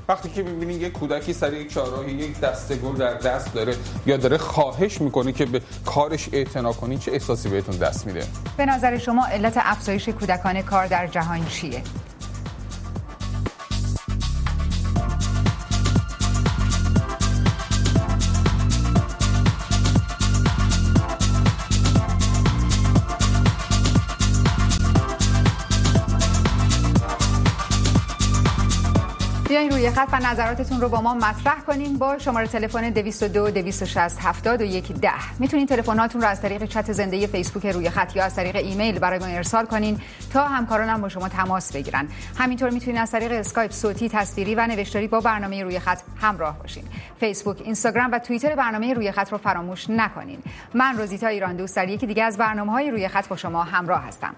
وقتی که می‌بینید یک کودکی سر یک چهارراهی یک دسته گل در دست داره یا داره خواهش میکنه که به کارش اعتنا کنید، چه احساسی بهتون دست میده؟ به نظر شما علت افزایش کودکان کار در جهان چیه؟ بیاین روی خط و نظراتتون رو با ما مطرح کنین با شماره تلفن 202 260 71 10. میتونین تلفناتون رو از طریق چت زنده فیسبوک روی خط یا از طریق ایمیل برای ما ارسال کنین تا همکارانم با شما تماس بگیرن. همینطور میتونین از طریق اسکایپ صوتی، تصویری و نوشتاری با برنامه روی خط همراه باشین. فیسبوک، اینستاگرام و توییتر برنامه روی خط رو فراموش نکنین. من روزیتا ایران دوست در یکی دیگه از برنامه‌های روی خط با شما همراه هستم.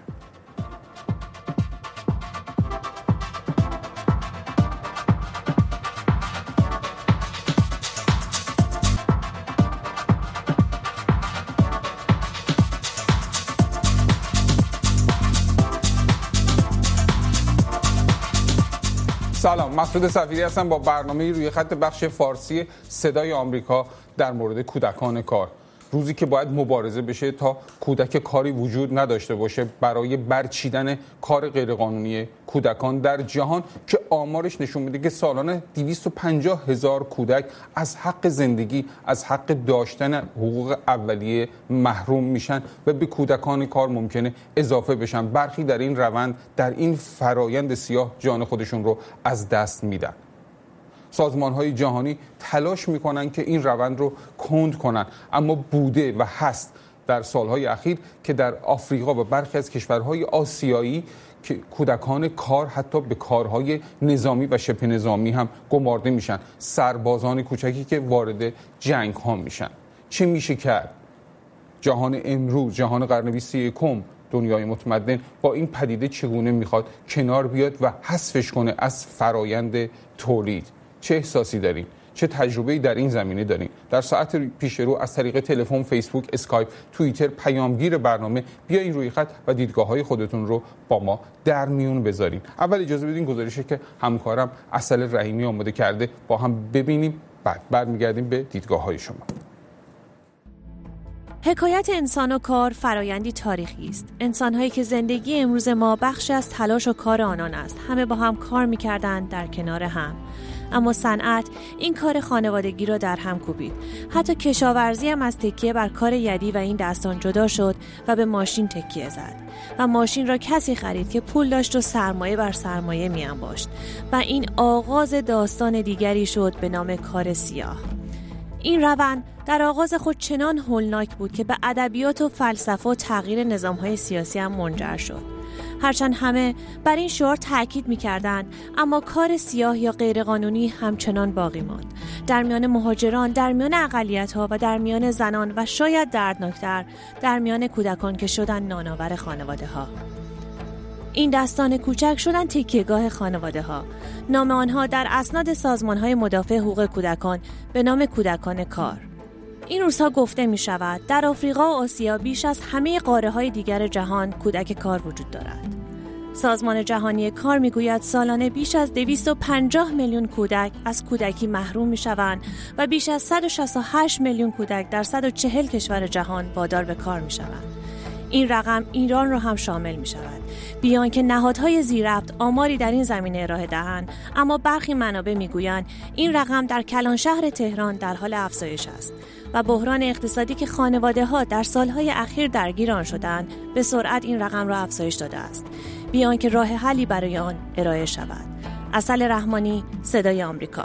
سلام، مسعود صفیری هستم با برنامه روی خط بخش فارسی صدای آمریکا در مورد کودکان کار. روزی که باید مبارزه بشه تا کودک کاری وجود نداشته باشه برای برچیدن کار غیرقانونی کودکان در جهان که آمارش نشون میده که سالانه 250,000 کودک از حق زندگی، از حق داشتن حقوق اولیه محروم میشن و به کودکان کار ممکنه اضافه بشن. برخی در این روند، در این فرایند سیاه جان خودشون رو از دست میدن. سازمان‌های جهانی تلاش می‌کنن که این روند رو کند کنن، اما بوده و هست در سالهای اخیر که در آفریقا و برخی از کشورهای آسیایی که کودکان کار حتی به کارهای نظامی و شبه نظامی هم گمارده میشن، سربازان کوچکی که وارد جنگ‌ها میشن. چه میشه کرد؟ جهان امروز، جهان قرن 21، دنیای متمدن با این پدیده چگونه میخواد کنار بیاد و حذفش کنه از فرایند تولید؟ چه احساسی داریم؟ چه تجربه‌ای در این زمینه داریم؟ در ساعت پیش رو از طریق تلفن، فیسبوک، اسکایپ، توییتر پیامگیر برنامه بیاین روی خط و دیدگاه‌های خودتون رو با ما در میون بذارین. اول اجازه بدین گزارشی که همکارم عسل رحیمی آماده کرده با هم ببینیم، بعد برمیگردیم به دیدگاه‌های شما. حکایت انسان و کار فرایندی تاریخی است. انسان‌هایی که زندگی امروز ما بخشی از تلاش و کار آنان است. همه با هم کار می‌کردند در کنار هم. اما صنعت این کار خانوادگی را در هم کوبید. حتی کشاورزی هم از تکیه بر کار یدی و این دستان جدا شد و به ماشین تکیه زد. و ماشین را کسی خرید که پول داشت و سرمایه بر سرمایه می‌انباشت. و این آغاز داستان دیگری شد به نام کار سیاه. این روند در آغاز خود چنان هولناک بود که به ادبیات و فلسفه و تغییر نظام‌های سیاسی هم منجر شد. هرچند همه بر این شعار تاکید می‌کردند، اما کار سیاه یا غیرقانونی همچنان باقی ماند. در میان مهاجران، در میان اقلیت‌ها و در میان زنان و شاید دردناکتر در میان کودکان که شدن نانآور خانواده‌ها. این دستان کوچک شدن تکیه‌گاه خانواده‌ها. نام آنها در اسناد سازمان‌های مدافع حقوق کودکان به نام کودکان کار. این روزها گفته می شود در آفریقا و آسیا بیش از همه قاره‌های دیگر جهان کودک کار وجود دارد. سازمان جهانی کار می گوید سالانه بیش از 250 میلیون کودک از کودکی محروم می شوند و بیش از 168 میلیون کودک در 140 کشور جهان وادار به کار می شوند. این رقم ایران را هم شامل می شود. بیان که نهادهای زیرربط آماری در این زمینه ارائه دهند، اما برخی منابع می گویند این رقم در کلان شهر تهران در حال افزایش است و بحران اقتصادی که خانواده‌ها در سالهای اخیر درگیر آن شدند به سرعت این رقم را افزایش داده است. بیان که راه حلی برای آن ارائه شود. عسل رحمانی، صدای آمریکا.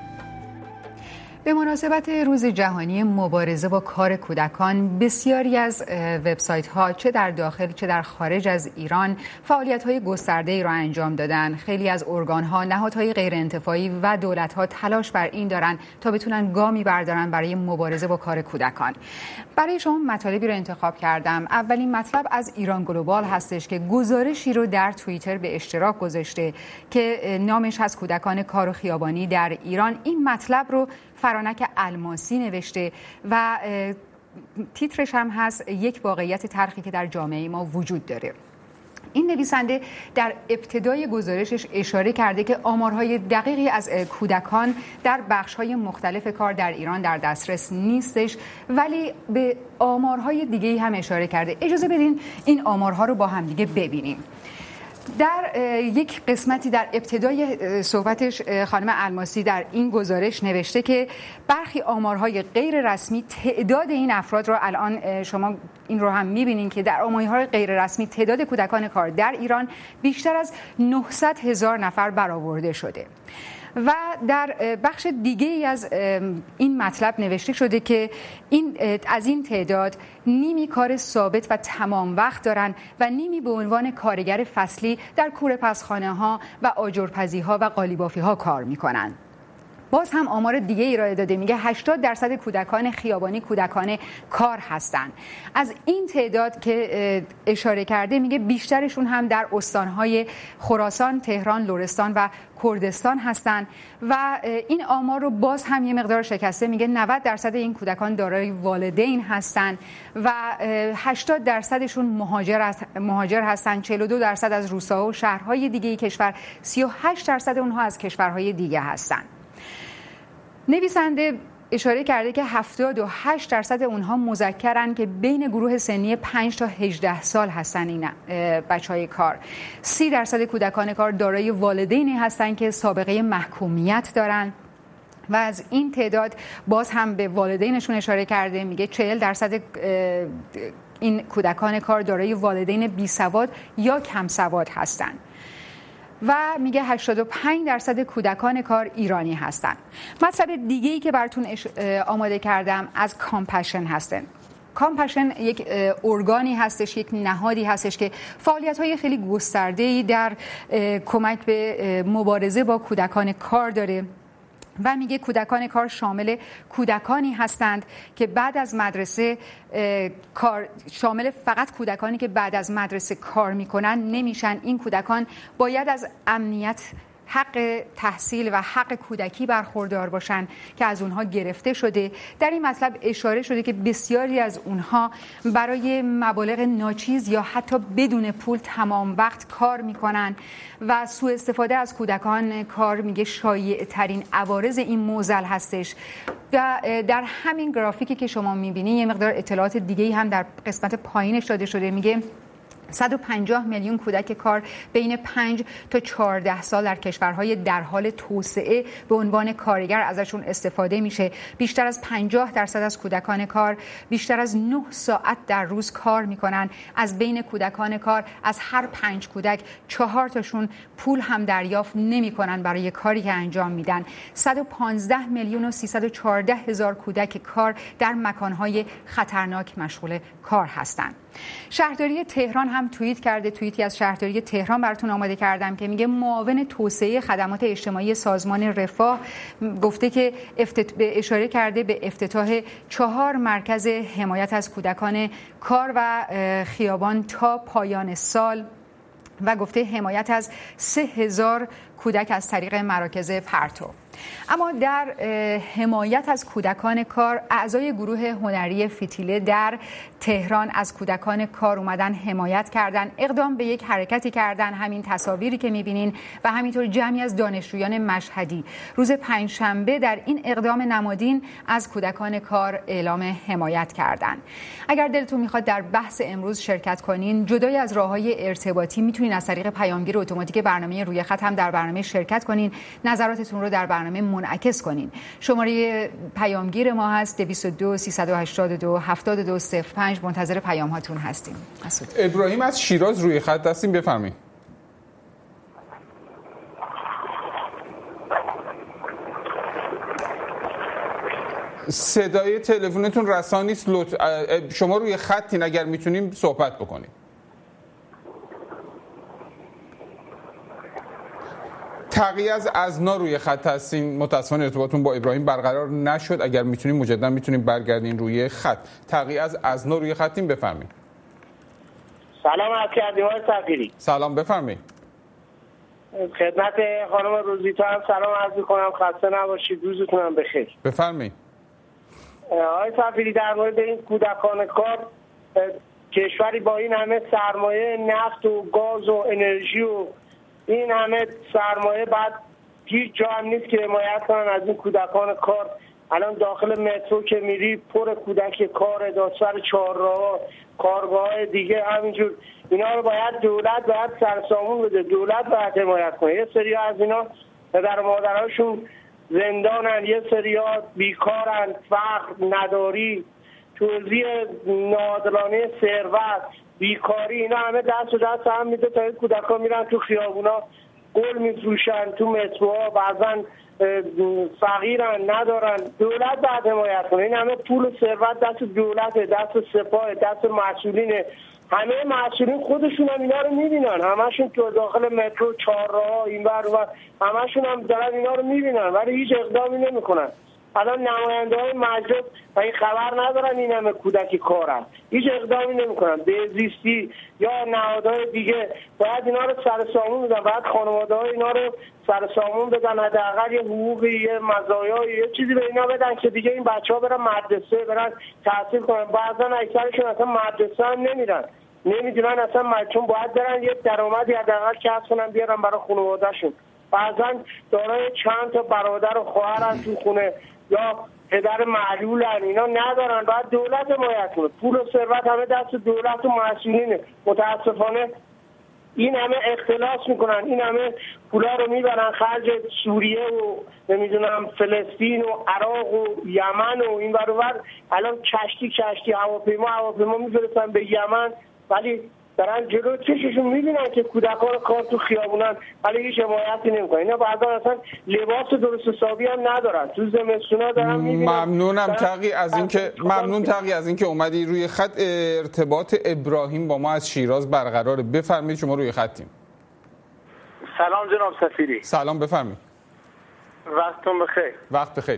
به مناسبت روز جهانی مبارزه با کار کودکان، بسیاری از وبسایت‌ها چه در داخل چه در خارج از ایران فعالیت‌های گسترده‌ای را انجام دادن. خیلی از ارگان‌ها، نهادهای غیرانتفاعی و دولت‌ها تلاش بر این دارن تا بتونن گامی بردارن برای مبارزه با کار کودکان. برای شما مطالبی را انتخاب کردم. اولین مطلب از ایران گلوبال هستش که گزارشی رو در توییتر به اشتراک گذاشته که نامش هست کودکان کار و خیابانی در ایران. این مطلب رو فرانک الماسی نوشته و تیترش هم هست یک واقعیت تلخی که در جامعه ما وجود داره. این نویسنده در ابتدای گزارشش اشاره کرده که آمارهای دقیقی از کودکان در بخش‌های مختلف کار در ایران در دسترس نیستش، ولی به آمارهای دیگه‌ای هم اشاره کرده. اجازه بدین این آمارها رو با هم دیگه ببینیم. در یک قسمتی در ابتدای صحبتش خانم الماسی در این گزارش نوشته که برخی آمارهای غیر رسمی تعداد این افراد رو الان شما این رو هم می‌بینین که در آمارهای غیر رسمی تعداد کودکان کار در ایران بیشتر از 900,000 نفر برآورده شده. و در بخش دیگه ای از این مطلب نوشته شده که از این تعداد نیمی کار ثابت و تمام وقت دارن و نیمی به عنوان کارگر فصلی در کوره‌پزخانه ها و آجرپزی ها و قالیبافی ها کار میکنن. باز هم آمار دیگه ارائه داده، میگه 80% کودکان خیابانی کودکان کار هستند. از این تعداد که اشاره کرده میگه بیشترشون هم در استانهای خراسان، تهران، لرستان و کردستان هستند و این آمار رو باز هم یه مقدار شکسته، میگه 90% این کودکان دارای والدین هستند و 80%شون مهاجر هستند، 42% از روستاها و شهرهای دیگه کشور، 38% اونها از کشورهای دیگه هستند. نویسنده اشاره کرده که 78% اونها مذکرن که بین گروه سنی 5 تا 18 سال هستن. این بچهای کار 30% کودکان کار دارای والدینی هستن که سابقه محکومیت دارن و از این تعداد باز هم به والدینشون اشاره کرده، میگه 40% این کودکان کار دارای والدین بیسواد یا کم سواد هستن و میگه 85% کودکان کار ایرانی هستن. مطلب دیگه‌ای که براتون آماده کردم از کامپشن هستن. کامپشن یک ارگانی هستش، یک نهادی هستش که فعالیت‌های خیلی گسترده‌ای در کمک به مبارزه با کودکان کار داره و میگه کودکان کار شامل کودکانی هستند که بعد از مدرسه شامل فقط کودکانی که بعد از مدرسه کار میکنن نمیشن. این کودکان باید از امنیت، حق تحصیل و حق کودکی برخوردار باشن که از اونها گرفته شده. در این مطلب اشاره شده که بسیاری از اونها برای مبالغ ناچیز یا حتی بدون پول تمام وقت کار میکنن و سوء استفاده از کودکان کار میگه شایع ترین عوارض این معضل هستش. و در همین گرافیکی که شما میبینید یه مقدار اطلاعات دیگه‌ای هم در قسمت پایینش داده شده، میگه 150 میلیون کودک کار بین 5 تا 14 سال در کشورهای در حال توسعه به عنوان کارگر ازشون استفاده میشه. بیشتر از 50% از کودکان کار بیشتر از 9 ساعت در روز کار میکنن. از بین کودکان کار از هر 5 کودک 4 تاشون پول هم دریافت نمیکنن برای کاری که انجام میدن. 115 میلیون و 314 هزار کودک کار در مکانهای خطرناک مشغول کار هستند. شهرداری تهران هم توییتی از شهرداری تهران براتون آماده کردم که میگه معاون توسعه خدمات اجتماعی سازمان رفاه گفته که اشاره کرده به افتتاح 4 مرکز حمایت از کودکان کار و خیابان تا پایان سال و گفته حمایت از 3,000 کودک از طریق مراکز پرتو. اما در حمایت از کودکان کار اعضای گروه هنری فتیله در تهران از کودکان کار اومدن حمایت کردن، اقدام به یک حرکتی کردن، همین تصاویری که می‌بینین و همینطور جمعی از دانشجویان مشهدی روز پنجشنبه در این اقدام نمادین از کودکان کار اعلام حمایت کردن. اگر دلتون میخواد در بحث امروز شرکت کنین، جدای از راه‌های ارتباطی میتونین از طریق پیامگیر اتوماتیک برنامه روی خط هم در برنامه شرکت کنین، نظراتتون رو در برنامه منعکس کنین. شماره پیامگیر ما هست 22382 7205. منتظر پیام هاتون هستیم. ابراهیم از شیراز روی خط هستیم، بفرمایید. صدای تلفنتون رسانه نیست، شما روی خطین، اگر میتونیم صحبت بکنیم. تقی از ازنا روی خط هستیم، متاسفانه ارتباطتون با ابراهیم برقرار نشد. اگر میتونیم مجددا میتونیم برگردین روی خط. تقی از ازنا روی خطیم، بفرمایید. سلام عرض کردیم آقای سفیری. سلام، بفرمایید. خدمت خانم روزیتا هم سلام عرض می‌کنم، خسته نباشید، روزتون هم بخیر. بفرمایید. آقای سفیری، در مورد این کودکان کار کشوری با این همه سرمایه نفت و گاز و انرژی و این همه سرمایه بعد هیچ جا هم نیست که حمایت کنن از این کودکان کار. الان داخل مترو که میری پر کودک کار، داستر چهارراه، کارگاه دیگه همینجور. اینا رو باید دولت سرسامون بده، دولت باید حمایت کنه. یه سری از اینا پدر و مادرهاشون زندانن، یه سری بیکارن، فقر، نداری، توزیع ناعادلانه ثروت، بیکاری، اینا همه دست و دست هم میده تا این کودکان میرن تو خیابونا گل میفروشن، تو متروها بعضن فقیرن، ندارن. دولت باید حمایت کنه. این همه پول و ثروت دست دولت، دست سپاه، دست مسئولینه. همه مسئولین خودشون هم اینا رو میبینن، همشون تو داخل مترو، چهارراه، این ور و همشون هم دارن اینا رو میبینن ولی هیچ اقدامی نمیکنن. الان نماینده های مجلس این خبر ندارن این همه کودکی کارن، هیچ اقدامی نمیکنن. بهزیستی یا نهادهای دیگه باید اینا رو سر سامون بدن، باید خانواده های اینا رو سر سامون بدن، حداقل یه حقوقی، یه مزایایی، یه چیزی به اینا بدن که دیگه این بچه‌ها برن مدرسه، برن تحصیل کنن. بعضا اکثرشون اصلا مدرسه هم نمیرن، نمیدونن اصلا چون باید برن یه درآمدی حداقل کسب کنن بیارن برای خانواده‌شون. بعضا دارای چند تا برادر و خواهرن تو خونه یا پدر معلولن، اینا ندارن. باید دولت حمایت کنه. پول و ثروت همه دست دولت و مسئولینه. متاسفانه این همه اختلاس میکنن، این همه پولا رو میبرن خرج سوریه و نمیدونم فلسطین و عراق و یمن و این ور و ور. الان کشتی هواپیما میفرستن به یمن ولی دارن جلو چششون میبینن که کودکان کار تو خیابونن ولی هیچ حمایتی نمیکنن. اینا بعضا اصلا لباس درست حسابی هم ندارن، تو زمستونا دارن میبینن. ممنون تقی از اینکه اومدی روی خط. ارتباط ابراهیم با ما از شیراز برقراره. بفرمایید، شما روی خطیم. سلام جناب سفیری. سلام، بفرمایید. وقتتون بخیر. وقت بخیر.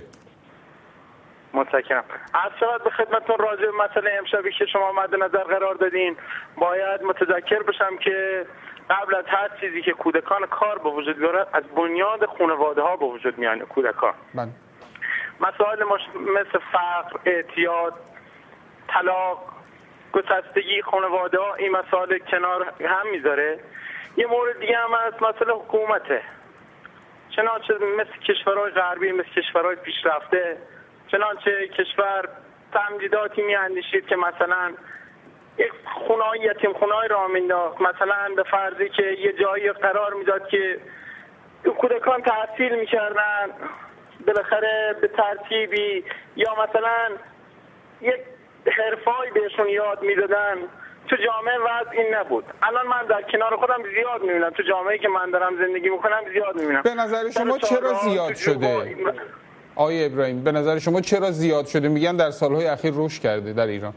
متشکرم. عرض شود به خدمتتون راجع به مسئله امشبی که شما مد نظر قرار دادین باید متذکر بشم که قبل از هر چیزی که کودکان کار به وجود بیارن از بنیاد خانواده ها به وجود میان کودکان. مسائل مثل فقر، اعتیاد، طلاق، گسستگی خانواده ها این مسائل کنار هم میذاره. یه مورد دیگه هم از مسئله حکومته. چنانچه مثل کشورهای غربی، مثل کشورهای پیشرفته، چنانچه کشور تمدیداتی میاندیشید که مثلا یک خونه‌ای یتیم خونه‌ای راه مینداخت، مثلا به فرضی که یه جایی قرار میداد که کودکان تحصیل میکردن بالاخره به ترتیبی یا مثلا یک حرفه‌ای بهشون یاد میدادن. تو جامعه وضع این نبود. الان من در کنار خودم زیاد میبینم، تو جامعه‌ای که من دارم زندگی میکنم زیاد میبینم. به نظر شما چرا زیاد شده؟ آقای ابراهیم، به نظر شما چرا زیاد شده؟ میگن در سالهای اخیر رشد کرده در ایران.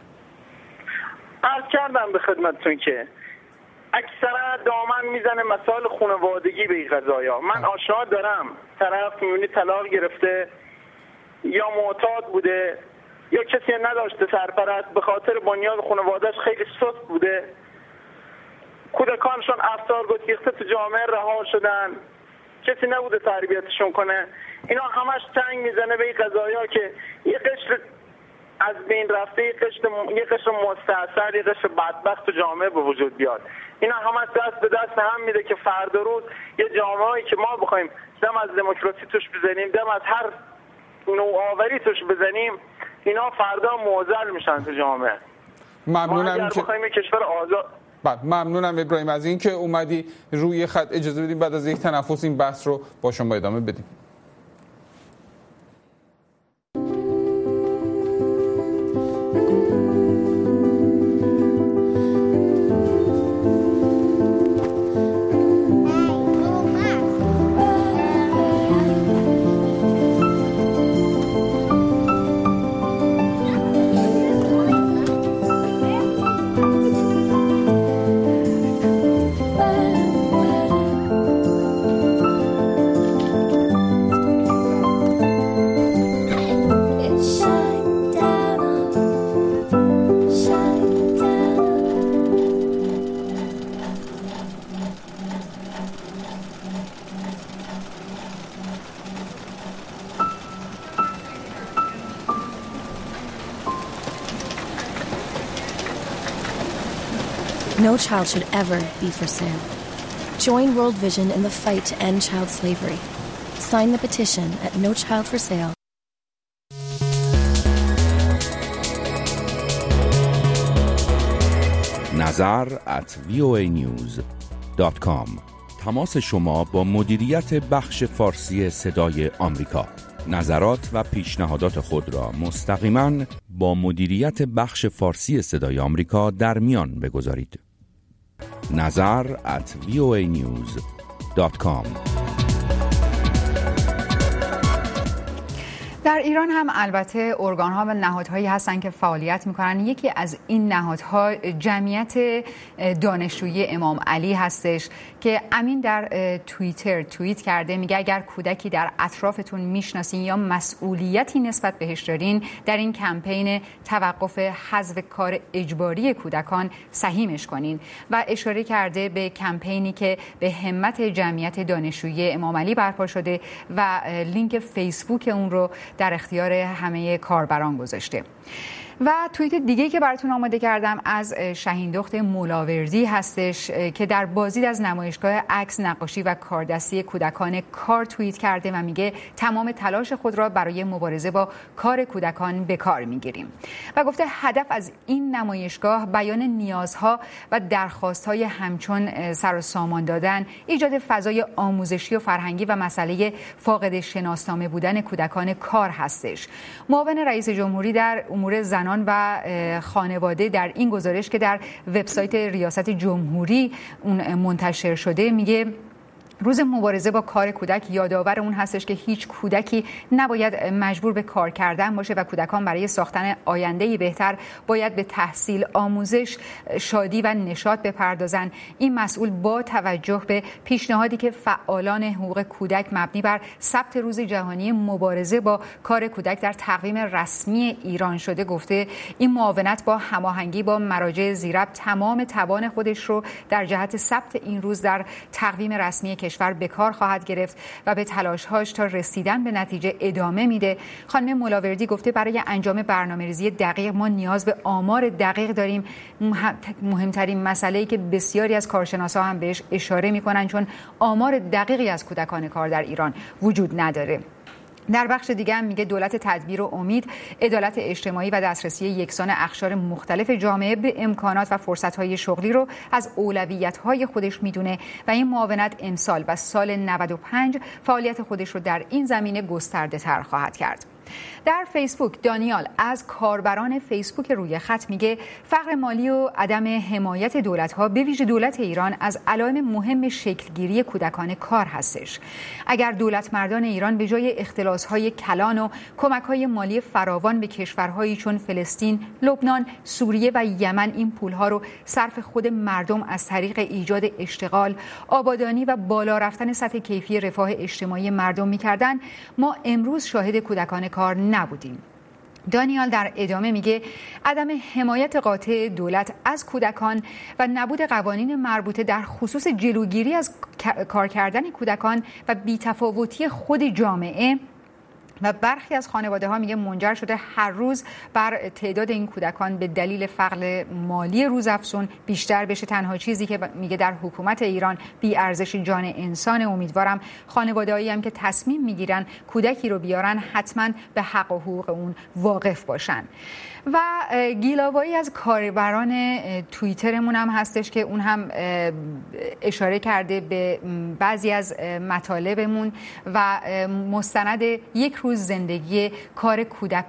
عرض کردم به خدمتتون که اکثرا دامن میزنه مسائل خانوادگی به این قضایا. من آشنا دارم طرف میونی طلاق گرفته یا معتاد بوده یا کسی نداشته سرپرست، به خاطر بنیاد خانواده‌اش خیلی سست بوده، کودکانشون افسار گسیخته تو جامعه رها شدن، کسی نبوده تربیتشون کنه. اینا همش تنگ میزنه به این قضایا که یه قشر از بین رفته، یه قشر مستعصر، یه قشر بدبخت تو جامعه به وجود بیاد. اینا همش دست به دست هم میده که فردا روز یه جامعه‌ای که ما بخوایم دم از دموکراسی توش بزنیم، دم از هر نوآوری توش بزنیم، اینا فردا معضل میشن تو جامعه. ممنونم که بخوایم کشور آزاد. ممنونم ابراهیم از اینکه اومدی روی خط. اجازه بدیم بعد از یک تنفس این بحث رو با شما ادامه بدیم. No child should ever be for sale. Join World Vision in the fight to end child slavery. Sign the petition at nochildforsale. nazar@voanews.com. تماس شما با مدیریت بخش فارسی صدای آمریکا. نظرات و پیشنهادات خود را مستقیما با مدیریت بخش فارسی صدای آمریکا در میان بگذارید. nazar@voanews.com. در ایران هم البته ارگان‌ها و نهادهایی هستند که فعالیت می‌کنن. یکی از این نهادها جمعیت دانشجویی امام علی هستش که امین در توییتر توییت کرده، میگه اگر کودکی در اطرافتون میشناسین یا مسئولیتی نسبت بهش دارین، در این کمپین توقف حذف کار اجباری کودکان سهیمش کنین. و اشاره کرده به کمپینی که به همت جمعیت دانشجویی امام علی برپا شده و لینک فیسبوک اون رو در اختیار همه کاربران گذاشته. و توییت دیگه‌ای که براتون آماده کردم از شهیندخت مولاوردی هستش که در بازدید از نمایشگاه عکس، نقاشی و کاردستی کودکان کار توییت کرده و میگه تمام تلاش خود را برای مبارزه با کار کودکان به کار میگیریم. و گفته هدف از این نمایشگاه بیان نیازها و درخواست‌های همچون سر و سامان دادن، ایجاد فضای آموزشی و فرهنگی و مسئله فاقد شناسنامه بودن کودکان کار هستش. معاون رئیس جمهوری در امور زنان و خانواده در این گزارش که در وبسایت ریاست جمهوری اون منتشر شده میگه روز مبارزه با کار کودک یادآور اون هستش که هیچ کودکی نباید مجبور به کار کردن باشه و کودکان برای ساختن آینده‌ای بهتر باید به تحصیل، آموزش، شادی و نشاط بپردازن. این مسئول با توجه به پیشنهادی که فعالان حقوق کودک مبنی بر ثبت روز جهانی مبارزه با کار کودک در تقویم رسمی ایران شده گفته این معاونت با هماهنگی با مراجع زیربط تمام توان خودش رو در جهت ثبت این روز در تقویم رسمی کشور به کار خواهد گرفت و به تلاش‌هاش تا رسیدن به نتیجه ادامه میده. خانم مولاوردی گفته برای انجام برنامه‌ریزی دقیق ما نیاز به آمار دقیق داریم. مهمترین مسئله‌ای که بسیاری از کارشناسا هم بهش اشاره میکنن چون آمار دقیقی از کودکان کار در ایران وجود نداره. در بخش دیگه هم میگه دولت تدبیر و امید عدالت اجتماعی و دسترسی یکسان اقشار مختلف جامعه به امکانات و فرصت‌های شغلی رو از اولویت‌های خودش میدونه و این معاونت امسال و سال 95 فعالیت خودش رو در این زمینه گسترده‌تر خواهد کرد. در فیسبوک دانیال از کاربران فیسبوک روی خط میگه فقر مالی و عدم حمایت دولت‌ها به ویژه دولت ایران از علائم مهم شکلگیری کودکان کار هستش. اگر دولت مردان ایران به جای اختلاس‌های کلان و کمک‌های مالی فراوان به کشورهایی چون فلسطین، لبنان، سوریه و یمن این پول‌ها رو صرف خود مردم از طریق ایجاد اشتغال، آبادانی و بالا رفتن سطح کیفی رفاه اجتماعی مردم می‌کردن، ما امروز شاهد کودکان کار نبودیم. دانیال در ادامه میگه عدم حمایت قاطع دولت از کودکان و نبود قوانین مربوطه در خصوص جلوگیری از کار کردن کودکان و بی‌تفاوتی خود جامعه و برخی از خانواده ها میگه منجر شده هر روز بر تعداد این کودکان به دلیل فقر مالی روزافزون بیشتر بشه. تنها چیزی که میگه در حکومت ایران بی ارزش جان انسان. امیدوارم خانواده‌هایی هم که تصمیم میگیرن کودکی رو بیارن حتما به حق و حقوق اون واقف باشن. و گیلاوایی از کاربران توییترمون هم هستش که اون هم اشاره کرده به بعضی از مطالبمون و مستند یک روز زندگی کار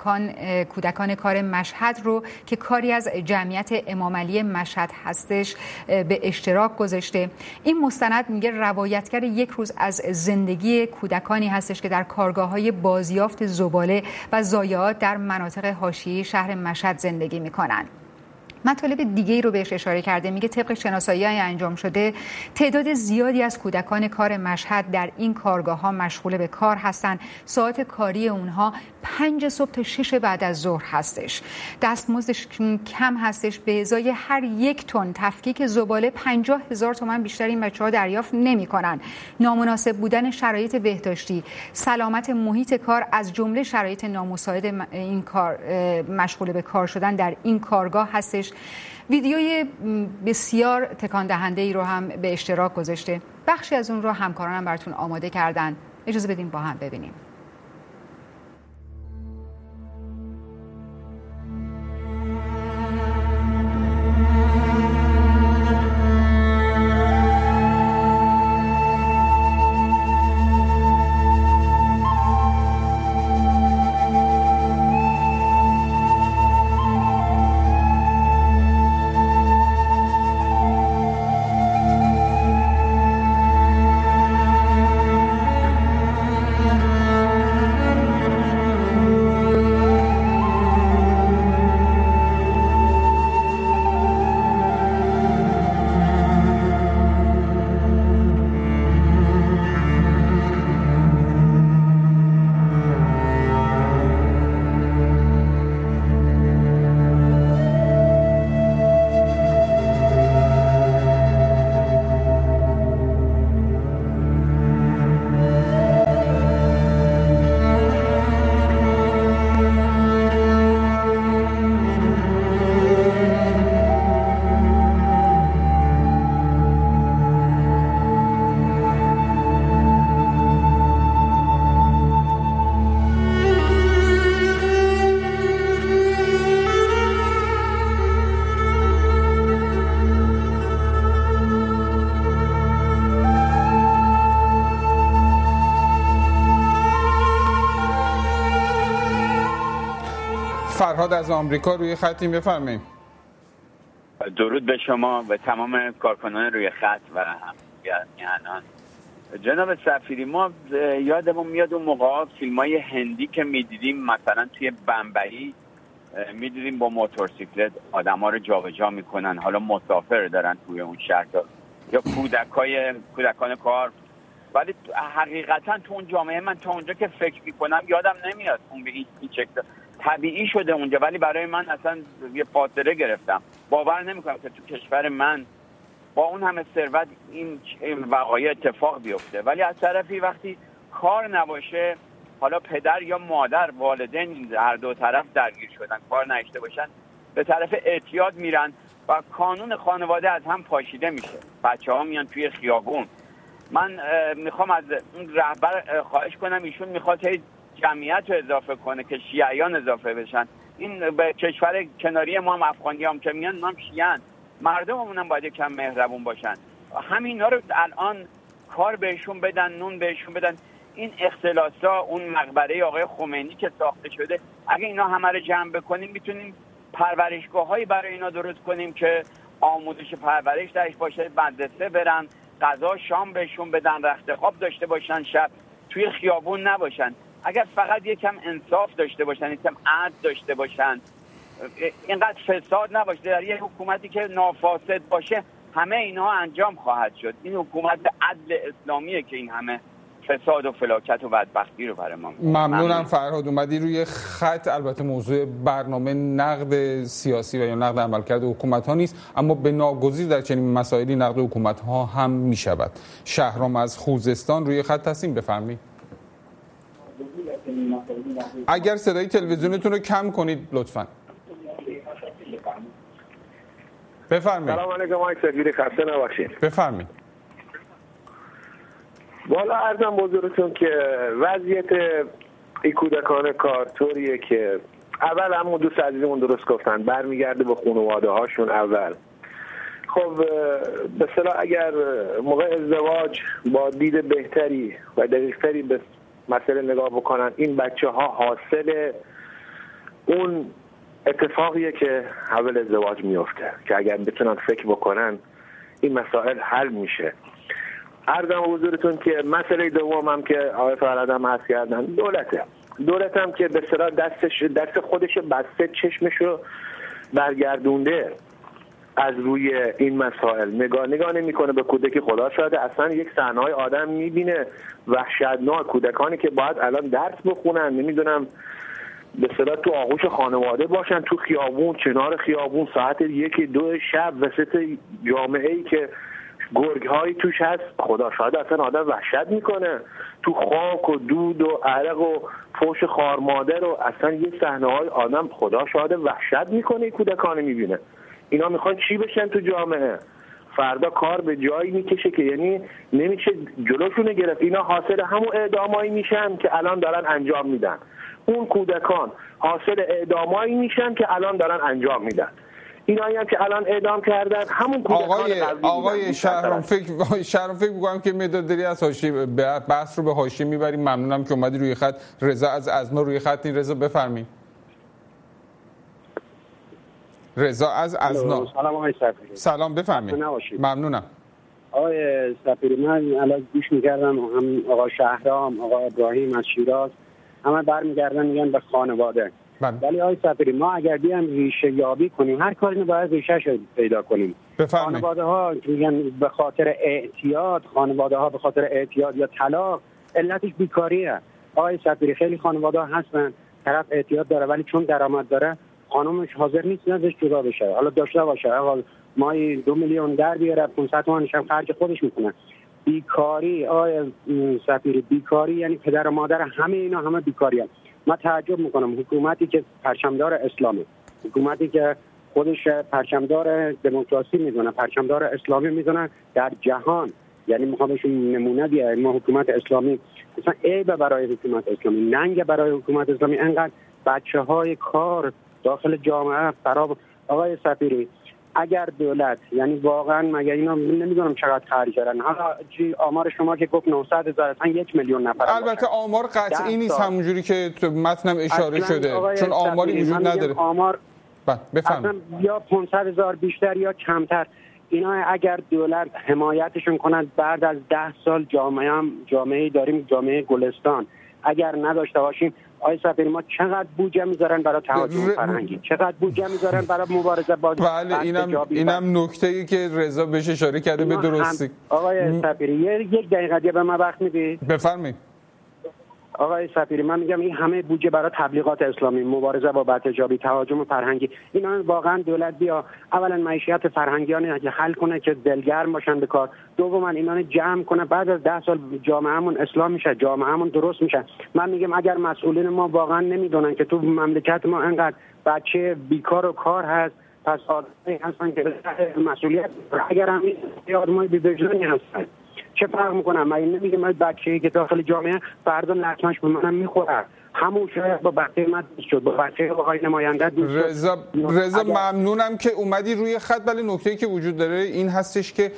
کودکان کار مشهد رو که کاری از جمعیت امام علی مشهد هستش به اشتراک گذاشته. این مستند میگه روایتگر یک روز از زندگی کودکانی هستش که در کارگاه‌های بازیافت زباله و ضایعات در مناطق حاشیه‌ای شهر مشهد زندگی میکنن. مطالب دیگه‌ای رو بهش اشاره کرده. میگه طبق شناسایی‌های انجام شده تعداد زیادی از کودکان کار مشهد در این کارگاه‌ها مشغول به کار هستن. ساعت کاری اونها 5 صبح تا 6 بعد از ظهر هستش. دستمزدش کم هستش. به ازای هر 1 تن تفکیک زباله 50,000 تومان بیشتر این بچه‌ها دریافت نمی‌کنن. نامناسب بودن شرایط بهداشتی، سلامت محیط کار از جمله شرایط نامساعد این کار مشغول به کار شدن در این کارگاه هستش خودش ویدیوی بسیار تکان دهنده ای رو هم به اشتراک گذاشته. بخشی از اون رو همکارانم براتون آماده کردن. اجازه بدیم با هم ببینیم. فرهاد از آمریکا روی خطیم، بفرمایید. درود به شما و تمام کارکنان روی خط و همکاران. جناب سفیری، ما یادمون میاد اون موقع فیلمای هندی که میدیدیم، مثلا توی بمبئی میدیدیم با موتورسیکلت آدما رو جابجا میکنن، حالا مسافر دارن توی اون شهر، یا کودکان کار. ولی حقیقتا تو اون جامعه من تا اونجا که فکر میکنم یادم نمیاد اون به این شکل طبیعی شده اونجا، ولی برای من اصلا یه فاصله گرفتم. باور نمیکنم که تو کشور من با اون همه ثروت این وقایع اتفاق بیفته. ولی از طرفی وقتی کار نباشه، حالا پدر یا مادر، والدین هر دو طرف درگیر شدن، کار نشته باشن، به طرف اعتیاد میرن و کانون خانواده از هم پاشیده میشه. بچه‌ها میان توی خیابون. من میخوام از اون رهبر خواهش کنم، ایشون میخواد جمعیت رو اضافه کنه که شیعیان اضافه بشن. این به کشور کناری ما هم افغانی هم که میان، هم شیعیان، مردممون هم باید کم مهربون باشن. همینا رو الان کار بهشون بدن، نون بهشون بدن. این اختلاسا، اون مقبره آقای خمینی که ساخته شده، اگه اینا همه رو جمع بکنیم میتونیم پرورشگاه‌هایی برای اینا درست کنیم که آموزش پرورش درش باشه، مدرسه برن، غذا شام بهشون بدن، رخت خواب داشته باشن، شب توی خیابون نباشن. اگر فقط یکم انصاف داشته باشن، یکم عدل داشته باشن، اینقدر فساد نباشه در یه حکومتی که نافاسد باشه، همه اینها انجام خواهد شد. این حکومت عدل اسلامیه که این همه فساد و فلاکت و بدبختی رو برای ما. ممنونم فرهاد، اومدی روی خط. البته موضوع برنامه نقد سیاسی و یا نقد عملکرد حکومت ها نیست، اما به ناگزیر در چنین مسائلی نقد حکومت ها هم می شود. شهرام از خوزستان روی خط هستیم، بفرمایید. اگر صدای تلویزیونتون رو کم کنید لطفاً. بفرمایید. سلام علیکم آقای سفیری، خسته نباشید. بفرمایید. والا عرضم بزرگتون که وضعیت این کودکان کار طوریه که اول همون دوست عزیزمون درست گفتن، برمیگرده به خانواده هاشون اول. خب به اصطلاح اگر موقع ازدواج با دید بهتری و دقیق‌تری به مسئله نگاه بکنن، این بچه ها حاصل اون اتفاقیه که اول ازدواج میفته که اگر بتونن فکر بکنن این مسائل حل میشه. عرضم حضورتون که مسئله دوم هم که آقای فرهاد هم عرض کردن، دولت هم که به اصطلاح دست خودش بسته، چشمشو برگردونده از روی این مسائل، نگاه نمیکنه به کودک. خدا شاده اصلا یک صحنه‌های آدم میبینه وحشتناک، کودکانی که باید الان درس بخونن، نمیدونم به اصطلاح تو آغوش خانواده باشن، تو خیابون، کنار خیابون، ساعت 1-2 شب وسط جامعه‌ای که گرگ‌هایی توش هست. خدا شاید اصلا آدم وحشت میکنه، تو خاک و دود و عرق و فوش خارمادر و اصلا یه صحنه‌های آدم خدا شاید وحشت میکنه. کودکان میبینه اینا میخوان چی بشن تو جامعه؟ فردا کار به جایی میکشه که یعنی نمیشه جلوشونه گرفت. اینا حاصل همون اعدامایی میشن که الان دارن انجام میدن. اون کودکان حاصل اعدامایی میشن که الان دارن انجام میدن. اینایی هم که الان اعدام کردن همون کودکان آقای شهرام فکر می‌کنم که مداد داری از حاشیه بحث رو به حاشیه میبریم. ممنونم که اومدی روی خط. رضا از ازنا روی خط. این رضا بفرمایید. رضا از ازنا. سلام آقای سفیری. سلام بفرمایید. ممنونم. آقای سفیری من الان گوش می‌کردم هم آقا شهرام، آقا ابراهیم از شیراز همه برمیگردن میگن به خانواده. ولی آقای سفیری ما اگر بیایم ریشه یابی کنیم هر کاری باید ریشه‌اش پیدا کنیم. خانواده‌ها میگن به خاطر اعتیاد، خانواده‌ها به خاطر اعتیاد یا طلاق علتش بیکاریه. آقای سفیری خیلی خانواده‌ها هستن طرف اعتیاد داره ولی چون درآمد داره خانومش حاضر نیست ازش جدا بشه. حالا داشته باشه آقا ماهی 2 میلیون در بیاره 500 تومانش هم خرج خودش میکنه. بیکاری آقای سفیری بیکاری یعنی پدر و مادر همه اینا همه بیکاری هست. من تعجب میکنم حکومتی که پرچمدار اسلامی، حکومتی که خودش پرچمدار دموکراسی میدونه، پرچمدار اسلامی میدونه در جهان، یعنی میخوامشون نمونه بیاریم. ما حکومت اسلامی مثلا عیب برای حکومت اسلامی، ننگ برای حکومت اسلامی، انقدر بچه‌های کار داخل جامعه خراب. آقای سفیری اگر دولت یعنی واقعا مگر اینا نمیدونم چقدر خرج کردن، حالا آمار شما که گفت 900,000 تا 1 میلیون نفر، البته آمار قطعی نیست همونجوری که تو متنم اشاره شده چون آماری وجود نداره. آمار بفرمایید یا 500,000 بیشتر یا کمتر، اینا اگر دولت حمایتشون کند بعد از 10 سال جامعه داریم، جامعه گلستان اگر نداشته باشیم آقای سفیری ما چقدر بودجه میذارن برای تهاجم فرهنگی، چقدر بودجه میذارن برای مبارزه با بله اینم نکته‌ای که رضا بهش اشاره کرده به درستی. آقای سفیری یک دقیقه به من وقت میدی؟ بفرمایید. آقای سفیری من میگم این همه بودجه برای تبلیغات اسلامی، مبارزه با بدحجابی، تهاجم فرهنگی، اینا واقعا دولت بیا اولا معیشت فرهنگیان حل کنه که دلگرم باشن به کار، دوما اینا جمع کنه، بعد از 10 سال جامعهمون اصلاح میشه، جامعهمون درست میشه. من میگم اگر مسئولین ما واقعا نمیدونن که تو مملکت ما انقدر بچه بیکار و کار هست، پس آدمایی هستن که مسئولیت اگر هم آدمای بی‌وجدانی هستن چه فرق میکنم؟ من نمیگم من بچه‌ای که داخل جامعه فردا لطمش به منم میخوره، همون شاید با بچه من شد، با بچه آقای نماینده دوست. رضا ممنونم که اومدی روی خط. ولی نکته‌ای که وجود داره این هستش که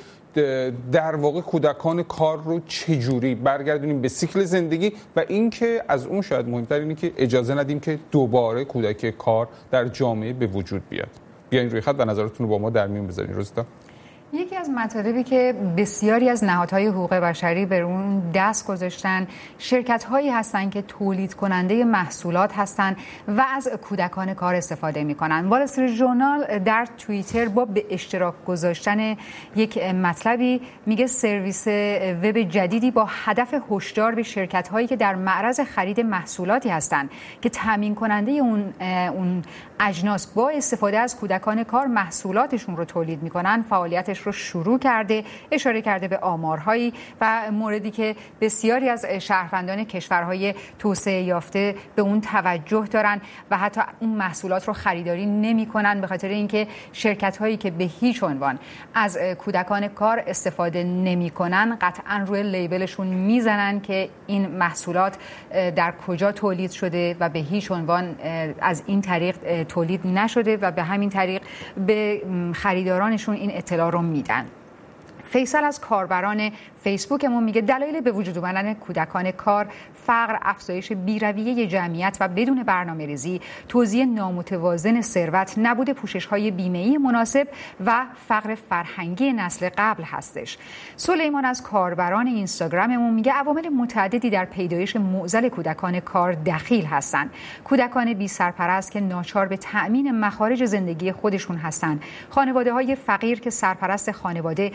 در واقع کودکان کار رو چجوری برگردونیم به سیکل زندگی و اینکه از اون شاید مهمتر اینه که اجازه ندیم که دوباره کودک کار در جامعه به وجود بیاد. بیاین روی خط و نظرتون رو با ما در میون بذارین. روزتا یکی از مطالبی که بسیاری از نهادهای حقوق بشری به اون دست گذاشتن شرکت‌هایی هستن که تولید کننده محصولات هستن و از کودکان کار استفاده می‌کنن. وال استریت ژورنال در توییتر با به اشتراک گذاشتن یک مطلبی میگه سرویس وب جدیدی با هدف هشدار به شرکت‌هایی که در معرض خرید محصولاتی هستن که تامین کننده اون اجناس با استفاده از کودکان کار محصولاتشون رو تولید می‌کنن فعالیتش رو شروع کرده. اشاره کرده به آمارهایی و موردی که بسیاری از شهروندان کشورهای توسعه یافته به اون توجه دارن و حتی اون محصولات رو خریداری نمی‌کنن به خاطر اینکه شرکت‌هایی که به هیچ عنوان از کودکان کار استفاده نمی‌کنن قطعاً روی لیبلشون میزنن که این محصولات در کجا تولید شده و به هیچ عنوان از این طریق تولید نشده و به همین طریق به خریدارانشون این اطلاع رو میدن. فیصل از کاربران فیسبوکمون میگه دلایل به وجود اومدن کودکان کار فقر، افزایش بی‌رویه جمعیت و بدون برنامه‌ریزی، توزیع نامتوازن ثروت، نبود پوشش‌های بیمه‌ای مناسب و فقر فرهنگی نسل قبل هستش. سلیمان از کاربران اینستاگراممون میگه عوامل متعددی در پیدایش معضل کودکان کار دخیل هستند. کودکان بی سرپرست که ناچار به تأمین مخارج زندگی خودشون هستند. خانواده‌های فقیر که سرپرست خانواده به تنها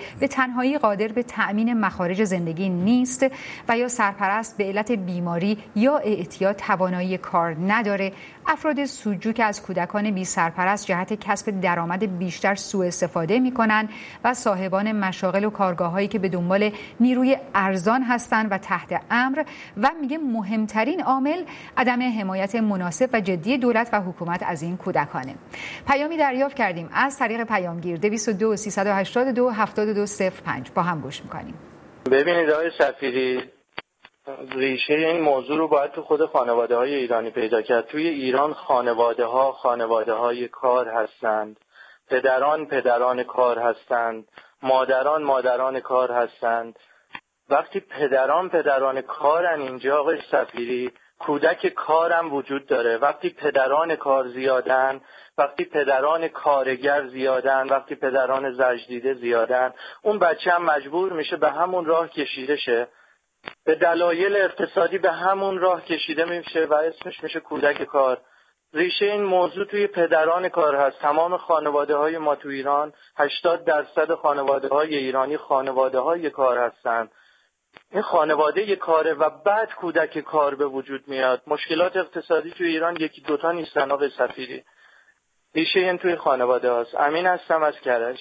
تنهایی قادر به تأمین مخارج زندگی نیست و یا سرپرست به علت بیماری یا اعتیاد توانایی کار نداره، افراد سودجو که از کودکان بی سرپرست جهت کسب درآمد بیشتر سوء استفاده می‌کنند و صاحبان مشاغل و کارگاه‌هایی که به دنبال نیروی ارزان هستند و تحت امر، و میگه مهمترین عامل عدم حمایت مناسب و جدی دولت و حکومت از این کودکانه. پیامی دریافت کردیم از طریق پیامگیر 202 382 7205 با هم گوش می‌کنیم. ببینید آقای سفیری، ریشه این موضوع رو باید تو خود خانواده‌های ایرانی پیدا کرد. توی ایران خانواده‌های کار هستند، پدران کار هستند، مادران کار هستند. وقتی پدران کارن اینجا آقای سفیری، کودک کارم وجود داره. وقتی پدران کار زیادن، وقتی پدران کارگر زیادن، وقتی پدران زجدیده زیادن، اون بچه هم مجبور میشه به همون راه کشیده شه، به دلایل اقتصادی به همون راه کشیده میشه و اسمش میشه کودک کار. ریشه این موضوع توی پدران کار هست. تمام خانواده‌های ما تو ایران، 80% خانواده‌های ایرانی خانواده‌های کار هستن. این خانواده کاره و بعد کودک کار به وجود میاد. مشکلات اقتصادی توی ایران یکی دوتا نیستن آقای سفیری. ریشه این توی خانواده هست. امین هستم از کرج.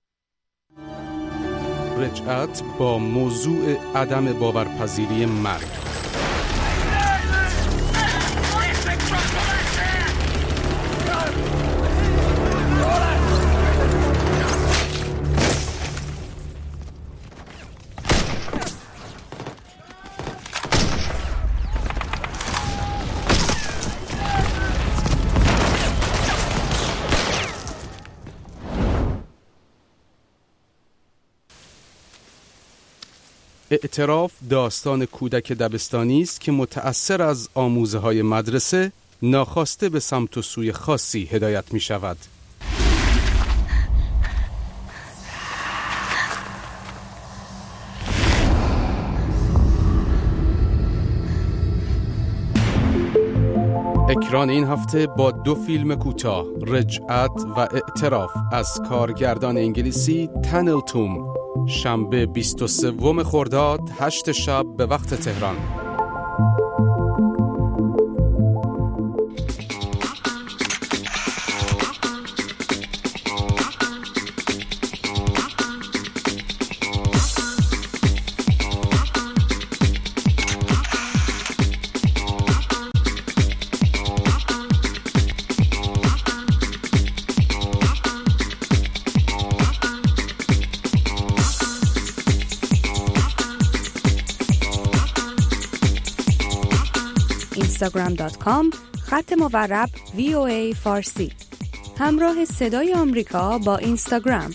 رجعت با موضوع عدم باورپذیری مرگ. اعتراف داستان کودک دبستانی است که متأثر از آموزه‌های مدرسه ناخواسته به سمت و سوی خاصی هدایت می شود. اکران این هفته با 2 فیلم کوتاه، رجعت و اعتراف از کارگردان انگلیسی تنل توم، شنبه 23 خرداد 8 شب به وقت تهران. instagram.com/VOA فارسی. همراه صدای آمریکا با اینستاگرام.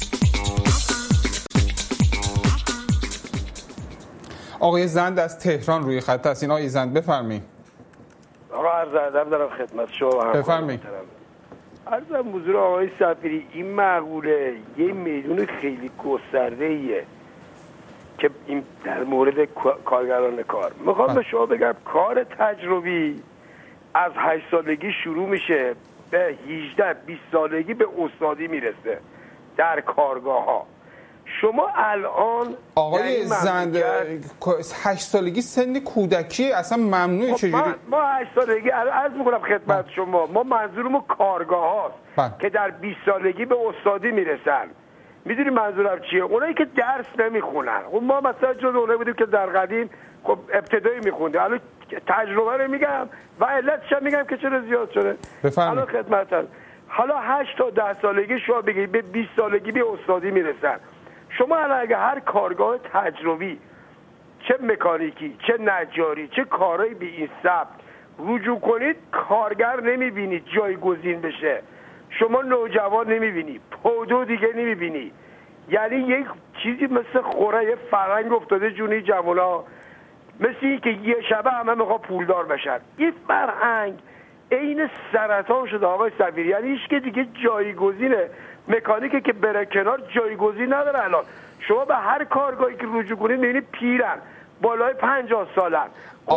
آقای زند از تهران روی خط هستین. آقای زند بفرمایید. آقا عرض ادب دارم خدمت شما. بفرمایید. عرضم حضور آقای سفیری، این مقوله یه میدون خیلی گسترده‌ایه که این در مورد کارگران کار. میخوام به شما بگم کار تجربی از 8 سالگی شروع میشه، به 18-20 سالگی به استادی میرسه در کارگاه ها. شما الان آقای زند 8 سالگی سن کودکی اصلا ممنوعه. چجوری ما 8 سالگی عرض میکنم خدمت شما، ما منظورمون کارگاه هاست که در 20 سالگی به استادی میرسن. میدونی منظورم چیه؟ اونایی که درس نمیخونن. ما مثلا جز اونایی بودیم که در قدیم خب ابتدایی میخوندیم، الان تجربه رو میگم و علتش هم میگم که چرا زیاد شده. الان خدمتتون، حالا 8 تا 10 سالگی شما بگید به 20 سالگی به استادی میرسن. شما الان اگه هر کارگاه تجربی، چه مکانیکی، چه نجاری، چه کارهایی به این سبک رجوع کنید، کارگر نمیبینید جایگزین بشه. شما نوجوان نمیبینی، پودو دیگه نمیبینی. یعنی یک چیزی مثل خوره فرنگ افتاده جونی جوونا، مثل این که یه شبه همه میخواد پولدار بشن. این فرهنگ عین سرطان شده آقای سفیری. یعنی هیچ که دیگه جایگزینه مکانیکی که بره کنار جایگزین نداره. الان شما به هر کارگاهی که رجوع کنید میبینید پیرن، بالای 50 سالن.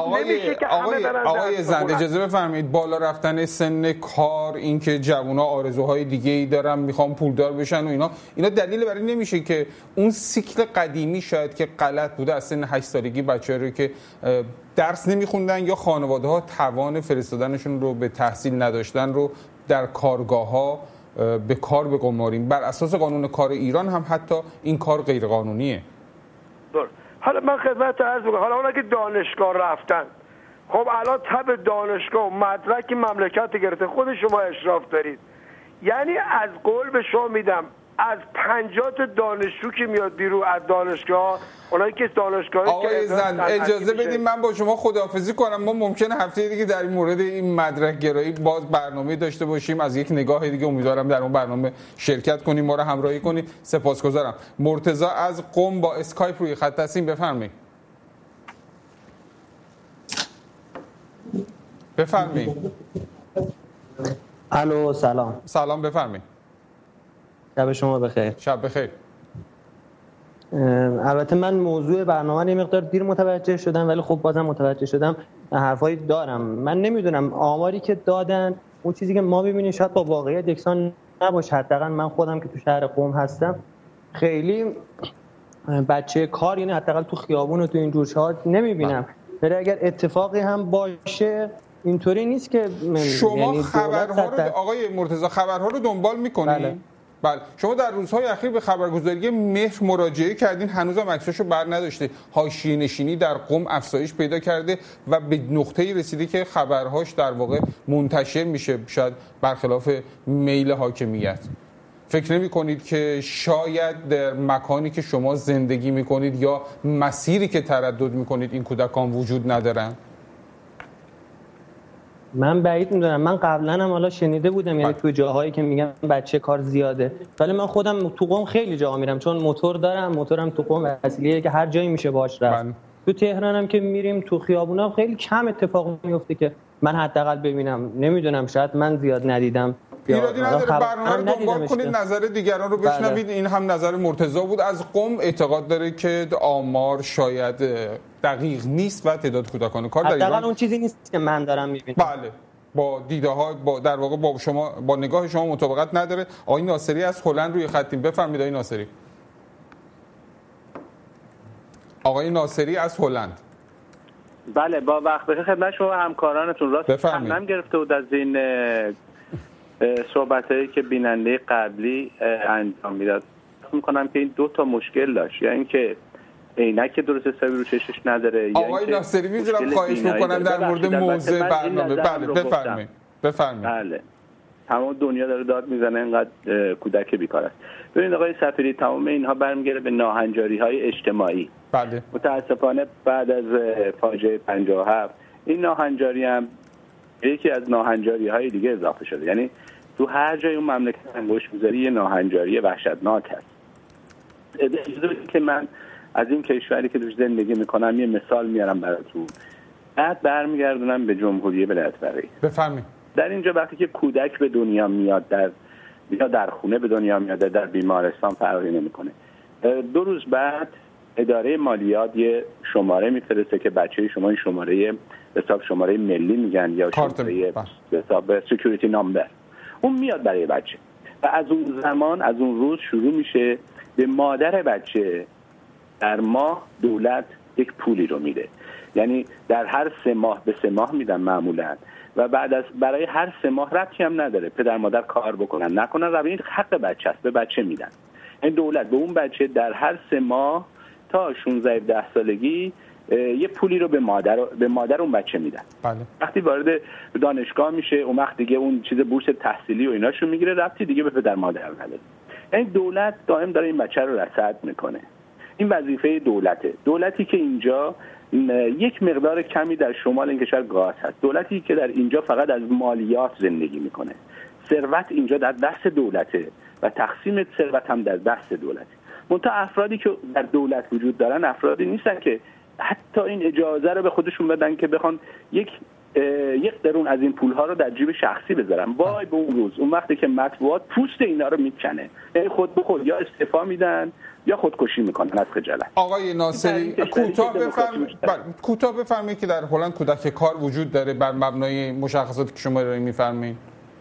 آقای زند اجازه بفرمایید، بالا رفتن سن کار، اینکه جوونا آرزوهای دیگه‌ای دارن میخوان پولدار بشن و اینا دلیل برای نمیشه که اون سیکل قدیمی شاید که غلط بوده از سن 8 سالگی بچه‌ها رو که درس نمیخوندن یا خانواده‌ها توان فرستادنشون رو به تحصیل نداشتن رو در کارگاه‌ها به کار بگماریم. بر اساس قانون کار ایران هم حتی این کار غیر قانونیه. حالا من خدمت عرض میکنم، حالا اونا که دانشگاه رفتن، خب الان تب دانشگاه و مدرک مملکت گرفته، خود شما اشراف دارید، یعنی از قول به شما میدم از 50 تا دانشجو که میاد بیرون از دانشگاه، اونایی که دانشگاهی آقای زند اجازه بدید من با شما خداحافظی کنم. ما ممکنه هفته دیگه در این مورد این مدرک گرایی باز برنامه داشته باشیم، از یک نگاه دیگه امیدوارم در اون برنامه شرکت کنیم، ما رو همراهی کنید. سپاسگزارم. مرتضی از قم با اسکایپ روی خط هستیم، بفرمایید. الو سلام. سلام، بفرمایید. شب شما بخیر. شب بخیر. البته من موضوع برنامه یه مقدار دیر متوجه شدم، ولی خب بازم متوجه شدم، حرفایی دارم. من نمیدونم آماری که دادن اون چیزی که ما ببینیم شاید با واقعیت یکسان نباشه. حداقل من خودم که تو شهر قم هستم خیلی بچه کار، یعنی حداقل تو خیابون و تو این جورشات نمیبینم. ولی اگر اتفاقی هم باشه اینطوری نیست که شما یعنی خبرها رو آقای مرتضی خبرها رو دنبال میکنید؟ بله. شما در روزهای اخیر به خبرگزاری مهر مراجعه کردین، هنوزم عکساشو بر نداشته. حاشیه نشینی در قم افزایش پیدا کرده و به نقطه‌ای رسیده که خبرهاش در واقع منتشر میشه، شاید برخلاف میل حاکمیت. فکر نمی کنید که شاید در مکانی که شما زندگی میکنید یا مسیری که تردد میکنید این کودکان وجود ندارن؟ من بعید میدونم. من قبلا هم حالا شنیده بودم، یعنی تو جاهایی که میگن بچه کار زیاده، ولی من خودم تو قم خیلی جا میرم چون موتور دارم. موتورم تو قم وسیله‌ایه که هر جایی میشه باهاش رفت. تو تهرانم که میریم تو خیابونا خیلی کم اتفاق میفته که من حداقل ببینم. نمیدونم شاید من زیاد ندیدم. ایرادی نداره، برنامه رو دنبال کنید، نظر دیگران رو بشنوید. این هم نظر مرتضی بود از قم. اعتقاد داره که آمار شاید دقیق نیست و تعداد کودکان کار در ایران اون چیزی نیست که من دارم میبینم. بله، با دیده ها در واقع با شما، با نگاه شما مطابقت نداره. آقای ناصری از هلند روی خطیم، بفرمایید آقای ناصری. آقای ناصری از هلند. بله، با وقت بخیر خدمت شما همکارانتون. راست هم گرفته بود از این صحبتایی که بیننده قبلی انجام میداد. میکنم که این دو تا مشکل داشت، یا اینکه عینک درست حسابی رو چشش نداره. آقای ناصری میذارم خواهش میکنم در مورد موضوع برنامه. بله بفرمایید. بله، تمام دنیا داره داد میزنه اینقدر کودک بیکار است. ببینید آقای سفیری، تمام اینها برمیگره به ناهنجاری‌های اجتماعی. بله. متاسفانه بعد از فاجعه 57 این ناهنجاری هم یکی از ناهنجاری‌های دیگه اضافه شده. یعنی تو هر جای اون مملکت انگشت می‌ذاری یه ناهنجاری وحشتناک هست. که من از این کشوری که توش زندگی میکنم یه مثال میارم براتون، بعد برمیگردونم به جمهوری ولایت فقیه. بفرمایید. در اینجا وقتی که کودک به دنیا میاد، در خونه به دنیا میاد، در بیمارستان فرقی نمیکنه. 2 روز بعد اداره مالیات یه شماره میفرسته که بچه شما این شماره به حساب شماره ملی میگن یا شماره به حساب سکیوریتی نامبر، اون میاد برای بچه و از اون زمان، از اون روز شروع میشه به مادر بچه در ماه دولت یک پولی رو میده. یعنی در هر 3 ماه به 3 ماه میدن معمولا و بعد از برای هر 3 ماه ربطی هم نداره پدر مادر کار بکنن نکنن، روی حق بچه است، به بچه میدن. این دولت به اون بچه در هر 3 ماه تا 16-17 سالگی یه پولی رو به مادر اون بچه میدن. بله. وقتی وارد دانشگاه میشه اون وقت دیگه اون چیز بورس تحصیلی و ایناشو میگیره، ربطی دیگه به پدر مادر نداره. این دولت دائم داره این بچه رو رصد میکنه. این وظیفه دولته. دولتی که اینجا یک مقدار کمی در شمال این کشور گاز هست، دولتی که در اینجا فقط از مالیات زندگی میکنه. ثروت اینجا در دست دولته و تقسیم ثروت هم در دست دولته. منتها افرادی که در دولت وجود دارن افرادی نیستن که حتی این اجازه رو به خودشون بدن که بخوان یک درون از این پولها رو در جیب شخصی بذارن. وای به اون روز، اون وقتی که مطبوعات پوست اینا رو میکنه، یعنی خود به خود یا استعفا میدن یا خودکشی میکنن از خجالت. آقای ناصری کوتاه بفرمایید که در هلند کودک کار وجود داره بر مبنای مشخصاتی که شما ارائه می‌فرمایید؟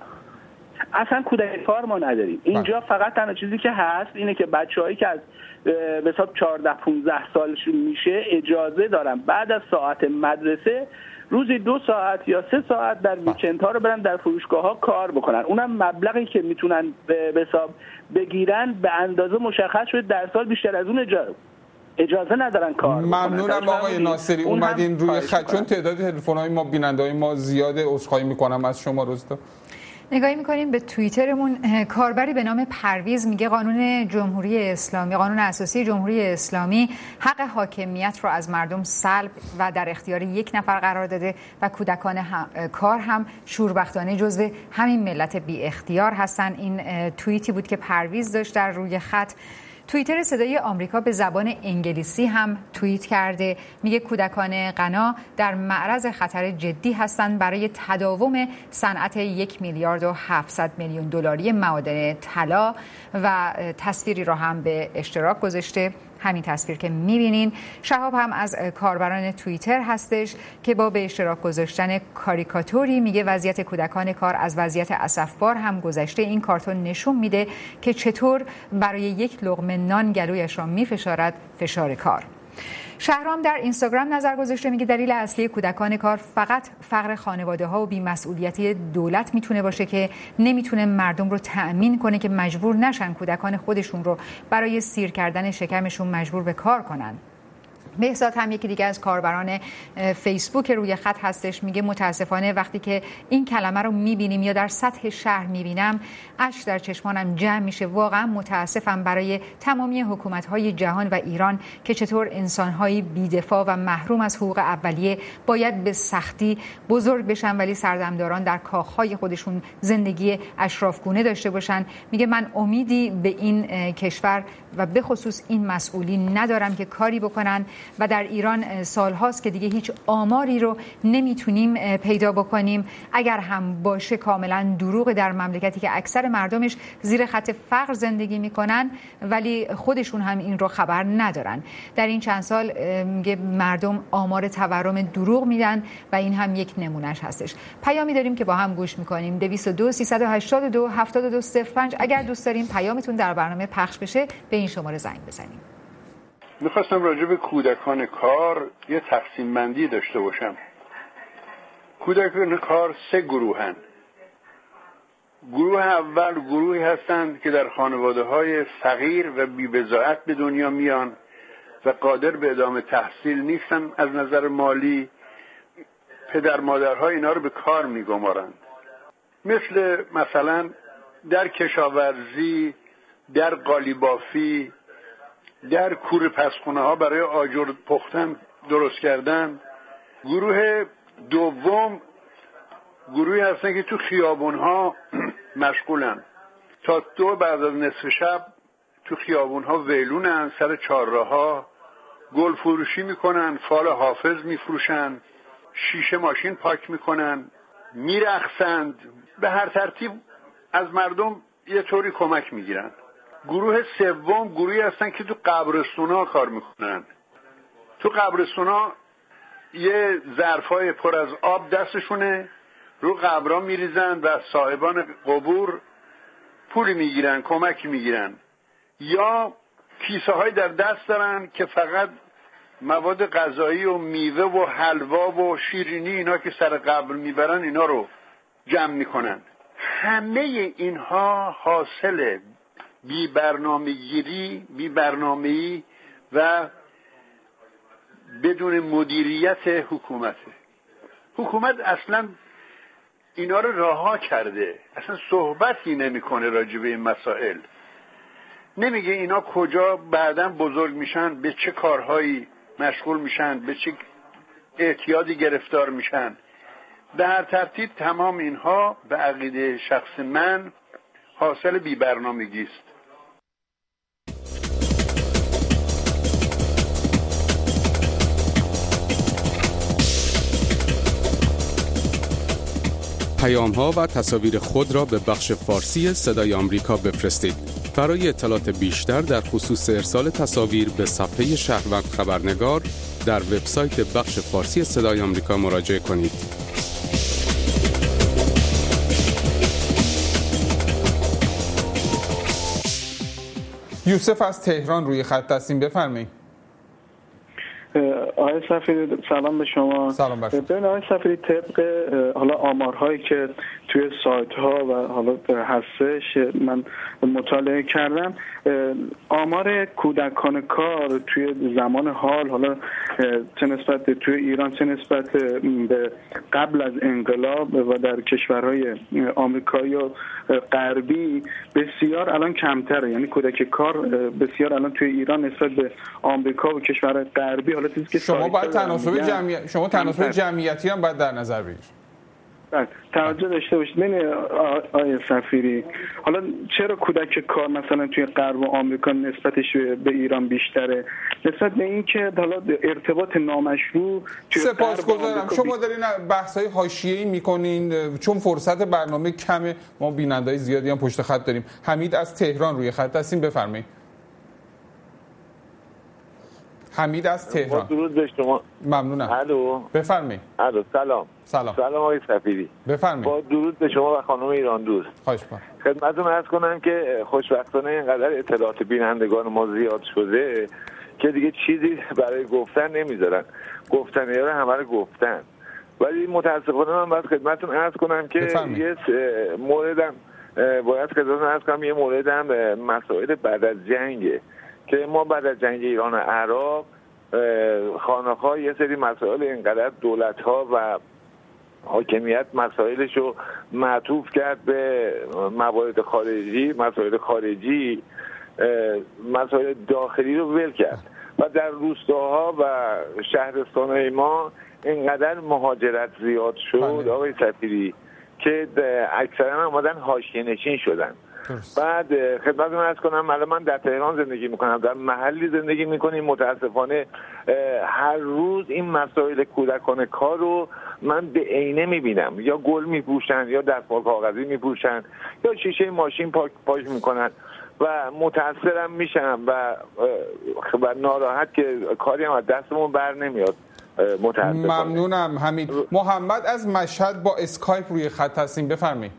اصلا کودک کار ما نداریم اینجا. فقط تنها چیزی که هست اینه که بچه‌هایی که از به حساب 14 15 سالشون میشه اجازه دارن بعد از ساعت مدرسه روزی 2 ساعت یا 3 ساعت در ویکندها رو برن در فروشگاه‌ها کار بکنن. اونم مبلغی که میتونن به حساب بگیرن به اندازه مشخص شده در سال بیشتر از اون اجازه ندارن کار بکنن. ممنونم آقای ناصری اومدین روی خط، چون تعداد تلفن‌های ما بیننده‌های ما زیاده. عذرخواهی می‌کنم از شما. روستا نگاهی میکنیم به توییترمون. کاربری به نام پرویز میگه قانون جمهوری اسلامی، قانون اساسی جمهوری اسلامی حق حاکمیت رو از مردم سلب و در اختیار یک نفر قرار داده و کودکان کار هم شوربختانه جزو همین ملت بی اختیار هستن. این توییتی بود که پرویز داشت در روی خط. توییتر صدای آمریکا به زبان انگلیسی هم توییت کرده. میگه کودکان غنا در معرض خطر جدی هستند برای تداوم صنعت 1 میلیارد و 700 میلیون دلاری معادن طلا و تصویری رو هم به اشتراک گذاشته. همین تصویر که میبینین. شهاب هم از کاربران توییتر هستش که با به اشتراک گذاشتن کاریکاتوری میگه وضعیت کودکان کار از وضعیت اسفبار هم گذشته. این کارتون نشون میده که چطور برای یک لقمه نان گلویش را میفشارد فشار کار. شهرام در اینستاگرام نظر گذاشته، میگه دلیل اصلی کودکان کار فقط فقر خانواده ها و بی‌مسئولیتی دولت میتونه باشه که نمیتونه مردم رو تأمین کنه که مجبور نشن کودکان خودشون رو برای سیر کردن شکمشون مجبور به کار کنن. بهزاد هم یکی دیگه از کاربران فیسبوک روی خط هستش، میگه متاسفانه وقتی که این کلمه رو میبینیم یا در سطح شهر میبینم اشک در چشمانم جمع میشه. واقعا متاسفم برای تمامی حکومت‌های جهان و ایران که چطور انسان‌های بی‌دفاع و محروم از حقوق اولیه باید به سختی بزرگ بشن ولی سردمداران در کاخ‌های خودشون زندگی اشرافگونه داشته باشن. میگه من امیدی به این کشور و به خصوص این مسئولین ندارم که کاری بکنن و در ایران سالهاست که دیگه هیچ آماری رو نمیتونیم پیدا بکنیم. اگر هم باشه کاملا دروغ، در مملکتی که اکثر مردمش زیر خط فقر زندگی میکنن ولی خودشون هم این رو خبر ندارن. در این چند سال میگه مردم آمار تورم دروغ میدن و این هم یک نمونهش هستش. پیامی داریم که با هم گوش میکنیم. 202 382 7205. اگر دوست داریم پیامتون در برنامه پخش بشه به این شماره زنگ بزنیم. میخواستم راجع به کودکان کار یه تقسیم بندی داشته باشم. کودکان کار 3 گروهن. گروه اول گروهی هستند که در خانواده‌های فقیر و بی‌بضاعت به دنیا میان و قادر به ادامه تحصیل نیستن از نظر مالی. پدر مادرها اینا رو به کار میگمارند، مثلا در کشاورزی، در قالیبافی، در کوره پسخونه ها برای آجر پختن درست کردن. گروه دوم گروهی هستن که تو خیابون ها مشغولن، تا 2 بعد از نصف شب تو خیابون ها ویلونن، سر چهارراه ها گل فروشی میکنن، فال حافظ میفروشن، شیشه ماشین پاک میکنن، میرقصند، به هر ترتیب از مردم یه طوری کمک میگیرن. گروه سوم گروهی هستن که تو قبرستونا کار میکنن. تو قبرستونا یه ظرفای پر از آب دستشونه، رو قبرا میریزن و از صاحبان قبور پولی میگیرن، کمکی میگیرن. یا کیسه های در دست دارن که فقط مواد غذایی و میوه و حلوا و شیرینی اینا که سر قبر میبرن اینا رو جمع میکنن. همه اینها حاصل بی برنامه‌ای و بدون مدیریت حکومته. حکومت اصلا اینا رو رها کرده، اصلا صحبتی نمیکنه راجع به این مسائل. نمیگه اینا کجا بعداً بزرگ میشن، به چه کارهایی مشغول میشن، به چه اعتیادی گرفتار میشن. به هر ترتیب تمام اینها به عقیده شخص من حاصل بی‌برنامگی است. پیام‌ها و تصاویر خود را به بخش فارسی صدای آمریکا بفرستید. برای اطلاعات بیشتر در خصوص ارسال تصاویر به صفحه شهروند خبرنگار در وبسایت بخش فارسی صدای آمریکا مراجعه کنید. یوسف از تهران روی خط هستیم، بفرمایید. آقای سفیری سلام به شما. سلام بر شما. ببین آقای سفیری، طبق حالا آمارهایی که توی سایت ها و حالا هستش من مطالعه کردم، آمار کودکان کار توی زمان حال، حالا چه نسبت توی ایران چه نسبت به قبل از انقلاب و در کشورهای آمریکایی و غربی بسیار الان کمتره. یعنی کودک کار بسیار الان توی ایران نسبت به آمریکا و کشورهای غربی، حالا چیزی که شما باید تناسب جمعیتی هم باید در نظر بگیرید. توجه داشته باشید. ببین آقای سفیری، حالا چرا کودک کار مثلا توی غرب و آمریکا نسبتش به ایران بیشتره؟ نسبت به این که حالا ارتباط نامشروع توی سپاسگزارم. شما دارین بحث‌های حاشیه‌ای می‌کنین چون فرصت برنامه کمه، ما بیننده‌های زیادی هم پشت خط داریم. حمید از تهران روی خط هستیم، بفرمایید. حمید از تهران. درود به شما. ممنونم. الو. بفرمایید. الو سلام. سلام آقای سفیری. بفرمایید. با درود به شما و خانم ایران دوست. خواهش می‌کنم. خدمتتون عرض کنم که خوشبختانه اینقدر اطلاعات بینندگان ما زیاد شده که دیگه چیزی برای گفتن نمیذارن. گفتنی‌ها رو همه رو گفتن. ولی متاسفانه من باید خدمتتون عرض کنم که یه موردم باید خدمتتون عرض کنم یه موردم مسائل بعد از جنگه که ما بعد از جنگ ایران و عراق خانه‌ها یه سری مسائل اینقدر دولت‌ها و حاکمیت مسائلش رو معطوف کرد به موارد خارجی، مسائل خارجی، مسائل داخلی رو ول کرد و در روستاها و شهرستان‌های ما اینقدر مهاجرت زیاد شد آقای سفیری که اکثرا آمدن حاشیه‌نشین شدن. بعد خدمتتون عرض کنم من در تهران زندگی میکنم، در محلی زندگی میکنیم. متاسفانه هر روز این مسائل کودکان کار رو من به عینه میبینم. یا گل میپوشن یا دستمال کاغذی میپوشن یا شیشه ماشین پاک میکنن و متاثرم میشم و ناراحت که کاری هم از دستمون بر نمیاد. ممنونم حمید. محمد از مشهد با اسکایپ روی خط هستیم، بفرمایید.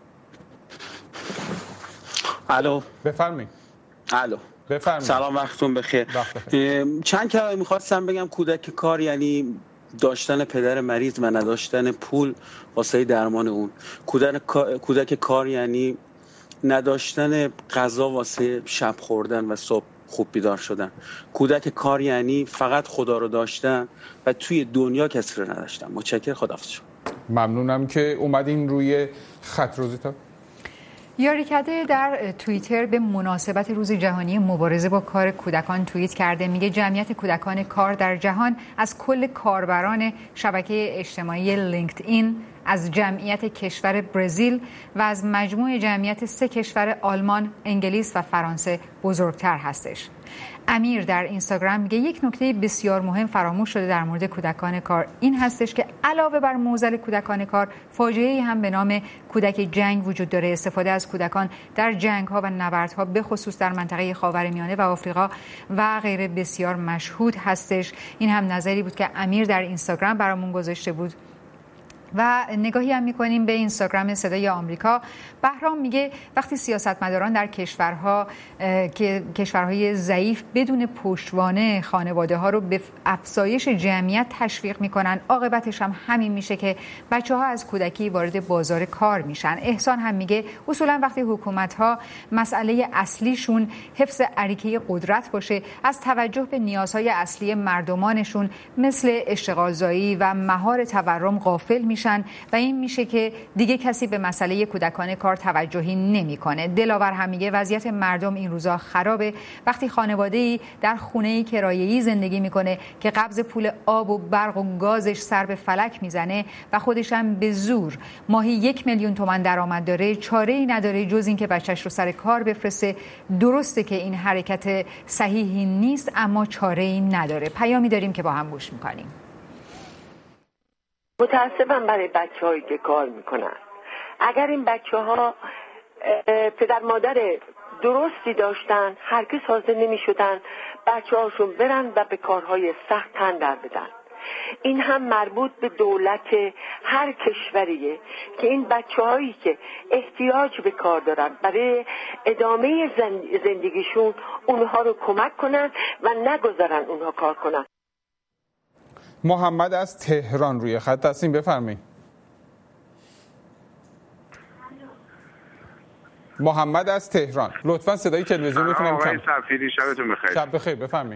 الو. بفرمایید. الو. بفرمایید. سلام، وقتتون بخیر. چند کلمه می‌خواستم بگم. کودک کار یعنی داشتن پدر مریض و نداشتن پول واسه درمان اون. کودک کار یعنی نداشتن غذا واسه شب خوردن و صبح خوب بیدار شدن. کودک کار یعنی فقط خدا رو داشتن و توی دنیا کسی رو نداشتن. متشکرم، خداحافظ. ممنونم که اومدین روی خط. روزیتا. یاریکده در توییتر به مناسبت روز جهانی مبارزه با کار کودکان توییت کرده. میگه جمعیت کودکان کار در جهان از کل کاربران شبکه اجتماعی لینکدین، از جمعیت کشور برزیل و از مجموع جمعیت 3 کشور آلمان، انگلیس و فرانسه بزرگتر هستش. امیر در اینستاگرام میگه یک نکته بسیار مهم فراموش شده در مورد کودکان کار، این هستش که علاوه بر معضل کودکان کار، فاجعه‌ای هم به نام کودک جنگ وجود داره. استفاده از کودکان در جنگ‌ها و نبردها به خصوص در منطقه خاورمیانه و آفریقا و غیره بسیار مشهود هستش. این هم نظری بود که امیر در اینستاگرام برامون گذاشته بود. و نگاهی هم می‌کنیم به اینستاگرام صدای آمریکا. بهرام میگه وقتی سیاستمداران در کشورهای ضعیف بدون پشتوانه خانواده‌ها رو به افزایش جمعیت تشویق می‌کنن، عاقبتش هم همین میشه که بچه‌ها از کودکی وارد بازار کار میشن. احسان هم میگه اصولا وقتی حکومت‌ها مسئله اصلیشون حفظ اریکه قدرت باشه، از توجه به نیازهای اصلی مردمانشون مثل اشتغالزایی و مهار تورم غافل میشن و این میشه که دیگه کسی به مسئله کودکان کار توجهی نمیکنه. دلاور هم میگه وضعیت مردم این روزا خرابه وقتی خانواده‌ای در خونه‌ای کرایه‌ای زندگی میکنه که قبض پول آب و برق و گازش سر به فلک میزنه و خودش هم به زور ماهی 1 میلیون تومان درآمد داره، چاره‌ای نداره جز این که بچه‌ش رو سر کار بفرسته. درسته که این حرکت صحیحی نیست اما چاره‌ای نداره. پیامی داریم که با هم گوش میکنیم. متاسفم برای بچه‌هایی که کار میکنن. اگر این بچه‌ها پدر مادر درستی داشتن هرگز حاضر نمی‌شدن بچه‌هاشون برن و به کارهای سخت تن در بدن. این هم مربوط به دولت هر کشوریه که این بچه‌هایی که احتیاج به کار دارن برای ادامه زندگیشون اونها رو کمک کنن و نگذارن اونها کار کنن. محمد از تهران روی خط هستین، بفرمایید. محمد از تهران، لطفاً صدای تلویزیون میتونم آقای سفیری شبتون بخیر. شب بخیر، بفرمایید.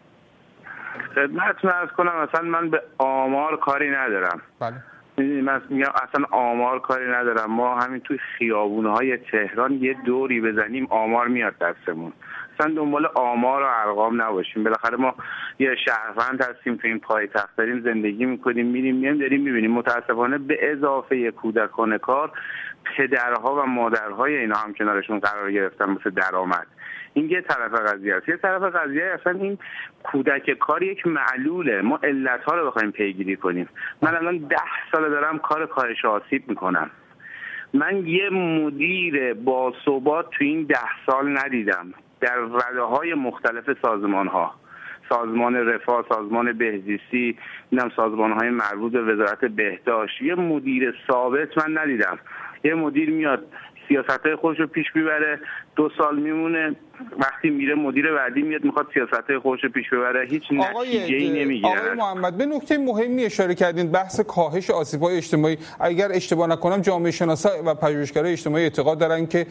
خدمتتون عرض کنم اصلا من به آمار کاری ندارم. بله. من میگم اصلا آمار کاری ندارم. ما همین توی خیابون‌های تهران یه دوری بزنیم آمار میاد دستمون. اصلا دنبال آمار و ارقام نباشیم. بالاخره ما یه شهروند هستیم، تو این پایتخت داریم زندگی میکنیم، میریم داریم میبینیم. متاسفانه به اضافه کودکان کار، پدرها و مادرهای اینا هم کنارشون قرار گرفتن مثل درآمد. این یه طرف قضیه است. یه طرف قضیه اصلا این کودک کار یک معلوله. ما علت‌ها رو بخوایم پیگیری کنیم. من الان 10 سال دارم کار کاهش آسیب میکنم. من یه مدیر باثبات تو این 10 سال ندیدم. در رده‌های مختلف سازمان‌ها، سازمان رفاه، سازمان بهزیستی، اینم سازمان‌های مربوط به وزارت بهداشت، یه مدیر ثابت من ندیدم. یه مدیر میاد سیاست‌های خودش رو پیش میبره، 2 سال میمونه، وقتی میره مدیر بعدی میاد میخواد سیاست‌های خودش رو پیش ببره، هیچ نتیجه‌ای نمیگیره. آقای محمد به نکته مهمی اشاره کردین، بحث کاهش آسیب‌های اجتماعی. اگر اشتباه نکنم جامعه شناسا و پژوهشگرای اجتماعی اعتقاد دارن که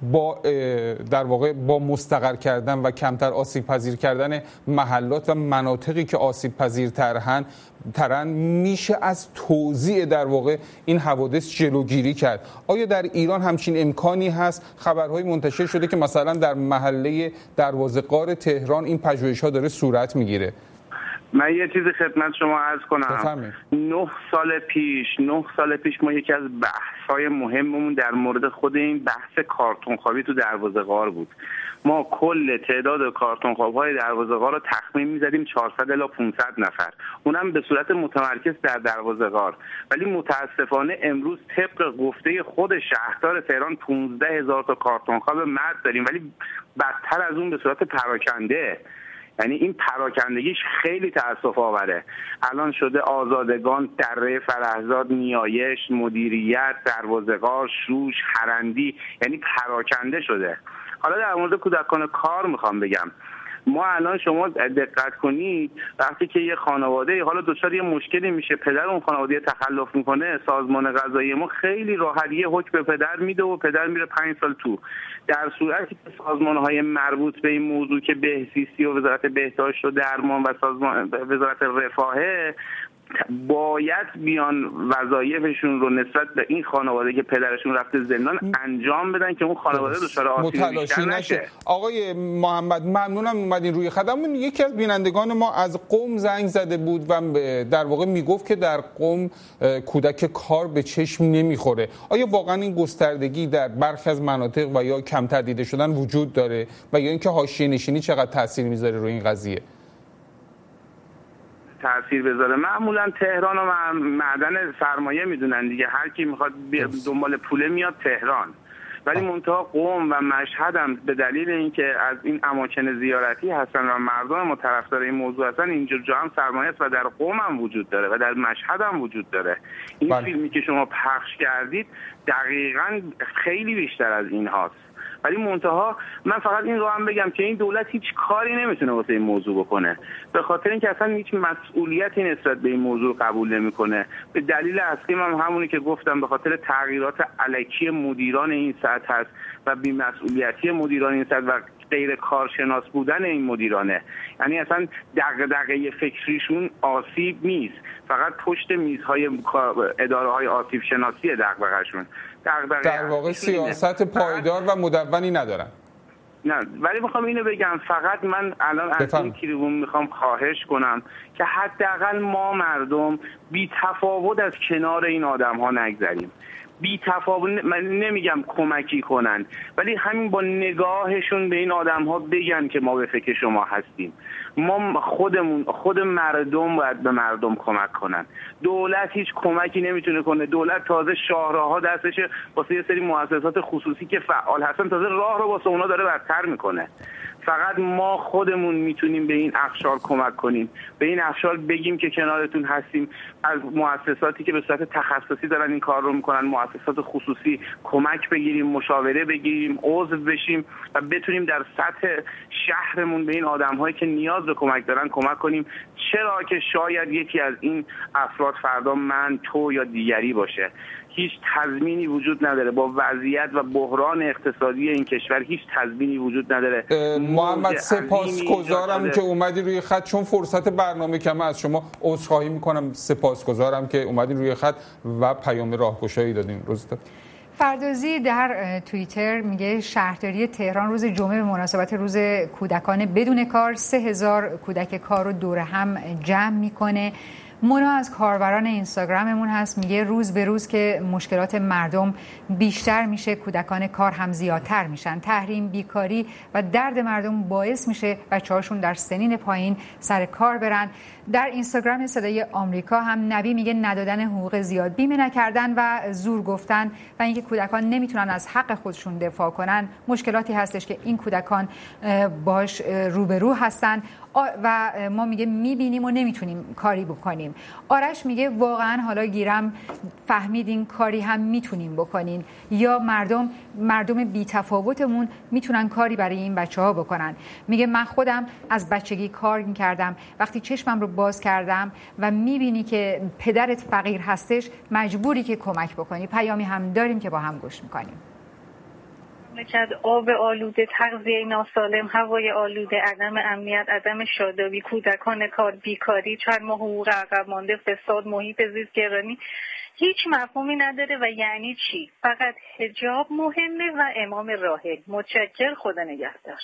در واقع با مستقر کردن و کمتر آسیب پذیر کردن محلات و مناطقی که آسیب پذیرترن میشه از توزیع در واقع این حوادث جلوگیری کرد. آیا در ایران همچین امکانی هست؟ خبرهای منتشر شده که مثلا در محله دروازه غار تهران این پژوهش‌ها داره صورت میگیره. من یه چیزی خدمت شما عرض کنم. 9 سال پیش ما یکی از بحث‌های مهممون در مورد خود این بحث کارتون خوابی تو دروازه غار بود. ما کل تعداد کارتون خواب‌های دروازه غار رو تخمین می‌زدیم 400 الی 500 نفر. اونم به صورت متمرکز در دروازه غار. ولی متاسفانه امروز طبق گفته خود شهردار تهران 15000 تا کارتون خواب مرد داریم، ولی بدتر از اون به صورت پراکنده. یعنی این پراکندگیش خیلی تأسف آوره. الان شده آزادگان، دره فرهزاد، نیایش، مدیریت، دروازه غار، شوش، هرندی، یعنی پراکنده شده. حالا در مورد کودکان کار میخوام بگم، ما الان شما دقت کنید وقتی که یه خانواده حالا دچار یه مشکلی میشه، پدر اون خانواده تخلف میکنه، سازمان قضایی ما خیلی راحت یه حکم به پدر میده و پدر میره 5 سال تو. در صورتی که سازمان‌های مربوط به این موضوع که بهزیستی و وزارت بهداشت و درمان و سازمان وزارت رفاهه باید بیان وظایفشون رو نسبت به این خانواده که پدرشون رفته زندان انجام بدن که اون خانواده دچار آسیب بیشتر نشه. آقای محمد ممنونم اومدین روی خطمون. یکی از بینندگان ما از قم زنگ زده بود و در واقع میگفت که در قم کودک کار به چشم نمیخوره. آیا واقعا این گستردگی در برخی از مناطق و یا کمتر دیده شدن وجود داره و یا اینکه حاشیه نشینی چقدر تاثیر میذاره روی این قضیه؟ تأثیر بذاره. معمولا تهران و معدن سرمایه میدونن دیگه، هر کی میخواد دنبال پوله میاد تهران. ولی منتها قم و مشهد هم به دلیل اینکه از این اماکن زیارتی هستن و مردم ما طرفدار این موضوع هستن، اینجا جا هم سرمایه است و در قم هم وجود داره و در مشهد هم وجود داره. این فیلمی که شما پخش کردید دقیقاً خیلی بیشتر از این هاست. ولی منتها من فقط این رو هم بگم که این دولت هیچ کاری نمیتونه واسه این موضوع بکنه، به خاطر اینکه اصلا هیچ مسئولیتی نسبت به این موضوع قبول نمیکنه. به دلیل اصلیم هم همونی که گفتم، به خاطر تغییرات الکی مدیران این سطح هست و بی‌مسئولیتی مدیران این سطح و غیر کارشناس بودن این مدیرانه. یعنی اصلا دغدغه فکریشون آسیب نیست، فقط پشت میزهای اداره‌های آسیب شناسی دغدغه‌شون. در واقع سیاست پایدار و مدونی ندارن. نه، ولی میخوام اینو بگم، فقط من الان از این تریبون میخوام خواهش کنم که حداقل ما مردم بی تفاوت از کنار این آدم ها نگذریم. من نمیگم کمکی کنن، ولی همین با نگاهشون به این آدم‌ها بگن که ما به فکر شما هستیم. ما خود مردم باید به مردم کمک کنن. دولت هیچ کمکی نمیتونه کنه. دولت تازه شاهراها دستشه واسه یه سری مؤسسات خصوصی که فعال هستن، تازه راه رو واسه اونا داره بدتر میکنه. فقط ما خودمون میتونیم به این اقشار کمک کنیم، به این اقشار بگیم که کنارتون هستیم. از مؤسساتی که به صورت تخصصی دارن این کار رو میکنن، مؤسسات خصوصی کمک بگیریم، مشاوره بگیریم، عضو بشیم و بتونیم در سطح شهرمون به این آدم‌هایی که نیاز به کمک دارن کمک کنیم. چرا که شاید یکی از این افراد فردا من، تو یا دیگری باشه. هیچ تضمینی وجود نداره. با وضعیت و بحران اقتصادی این کشور هیچ تضمینی وجود نداره. محمد سپاسگزارم که اومدی روی خط، چون فرصت برنامه کمه از شما عذرخواهی میکنم. سپاسگزارم که اومدین روی خط و پیام راهگشایی دادین. روزت فردوزی در توییتر میگه شهرداری تهران روز جمعه به مناسبت روز کودکان بدون کار 3000 کودک کار رو دور هم جمع میکنه. مونا از کاربران اینستاگراممون هست، میگه روز به روز که مشکلات مردم بیشتر میشه، کودکان کار هم زیادتر میشن. تحریم، بیکاری و درد مردم باعث میشه بچه‌هاشون در سنین پایین سر کار برن. در اینستاگرام صدای آمریکا هم نبی میگه ندادن حقوق زیاد، بیمه نکردن و زور گفتن و اینکه کودکان نمیتونن از حق خودشون دفاع کنن مشکلاتی هستش که این کودکان باش روبرو هستن و ما میگه میبینیم و نمیتونیم کاری بکنیم. آرش میگه واقعا حالا گیرم فهمیدین کاری هم میتونیم بکنین، یا مردم بی‌تفاوتمون میتونن کاری برای این بچه‌ها بکنن. میگه من خودم از بچگی کار میکردم، وقتی چشمم رو باز کردم و میبینی که پدرت فقیر هستش مجبوری که کمک بکنی. پیامی هم داریم که با هم گوش میکنیم. مملکت آب آلوده، تغذیه ناسالم، هوای آلوده، عدم امنیت، عدم شادابی، کودکان کار، بیکاری، چند ماه حقوق عقب مانده، فساد، محیط زیست گرانی هیچ مفهومی نداره. و یعنی چی؟ فقط حجاب مهمه و امام راحل. متشکر، خدا نگهدار.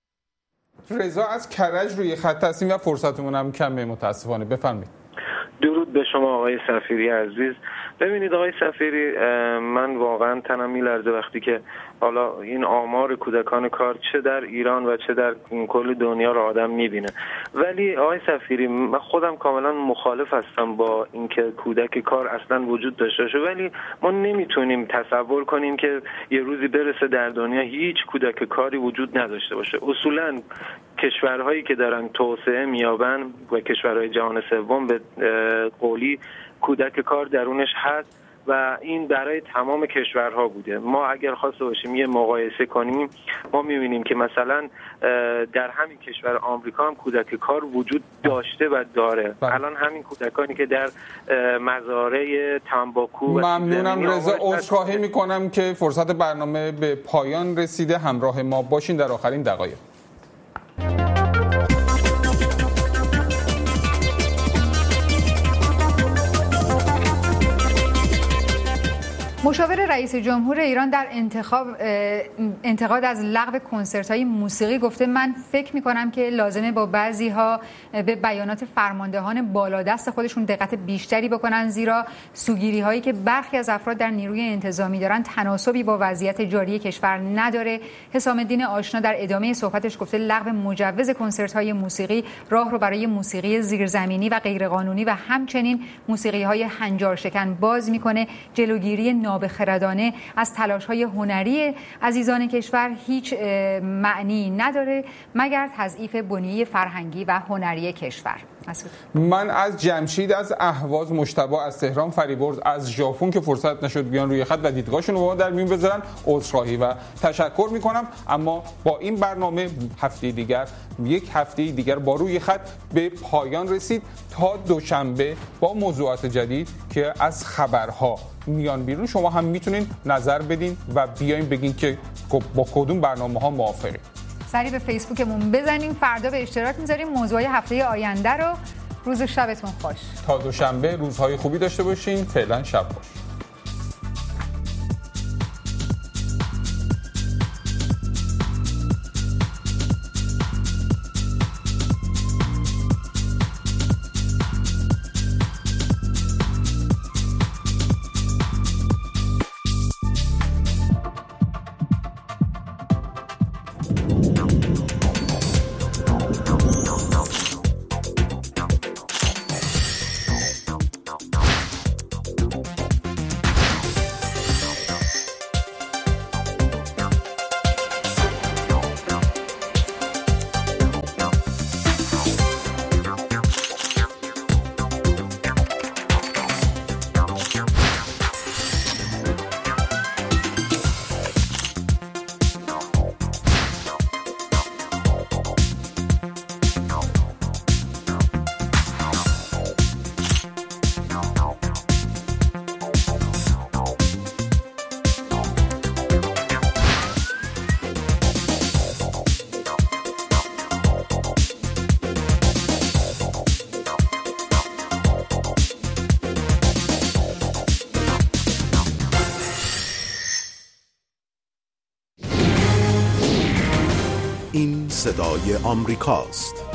رضا از کرج روی خط هستیم و فرصتمون هم کمه متاسفانه. بفرمایید. درود به شما آقای سفیری عزیز. ببینید آقای سفیری، من واقعا تنم میلرزه وقتی که حالا این آمار کودکان کار چه در ایران و چه در کل دنیا رو آدم میبینه. ولی آقای سفیری، من خودم کاملا مخالف هستم با اینکه کودک کار اصلا وجود داشته باشه، ولی ما نمیتونیم تصور کنیم که یه روزی برسه در دنیا هیچ کودک کاری وجود نداشته باشه. اصولا کشورهایی که دارن توسعه میابن و کشورهای جهان سوم به قولی کودک کار درونش هست و این برای تمام کشورها بوده. ما اگر خواسته باشیم یه مقایسه کنیم، ما می‌بینیم که مثلا در همین کشور آمریکا هم کودک کار وجود داشته و داره. الان همین کودکانی که در مزارع تنباکو ممنونم رضا، عذرخواهی می‌کنم که فرصت برنامه به پایان رسیده. همراه ما باشین در آخرین دقایق. مشاور رئیس جمهور ایران در انتقاد از لغو کنسرت‌های موسیقی گفته من فکر می‌کنم که لازمه با بعضی‌ها به بیانات فرماندهان بالادست خودشون دقت بیشتری بکنن، زیرا سوگیری‌هایی که برخی از افراد در نیروی انتظامی دارن تناسبی با وضعیت جاری کشور نداره. حسام الدین آشنا در ادامه صحبتش گفته لغو مجوز کنسرت‌های موسیقی راه رو برای موسیقی زیرزمینی و غیرقانونی و همچنین موسیقی‌های هنجارشکن باز می‌کنه. جلوگیری نابخردانه از تلاش‌های هنری عزیزان کشور هیچ معنی نداره مگر تضعیف بنیه فرهنگی و هنری کشور. من از جمشید از اهواز، مجتبی از تهران، فریبرز از ژاپن که فرصت نشد بیان روی خط و دیدگاهشون رو با در میون بذارن عذرخواهی و تشکر میکنم. اما با این برنامه یک هفته دیگر با روی خط به پایان رسید تا دوشنبه با موضوعات جدید که از خبرها میان بیرون. شما هم میتونین نظر بدین و بیاین بگین که با کدوم برنامه‌ها موافقین. سریع به فیسبوکمون بزنیم، فردا به اشتراک میذاریم موضوعات هفته آینده رو. روز و شبتون خوش. تا دوشنبه روزهای خوبی داشته باشین. فعلا شب خوش. صدای آمریکاست.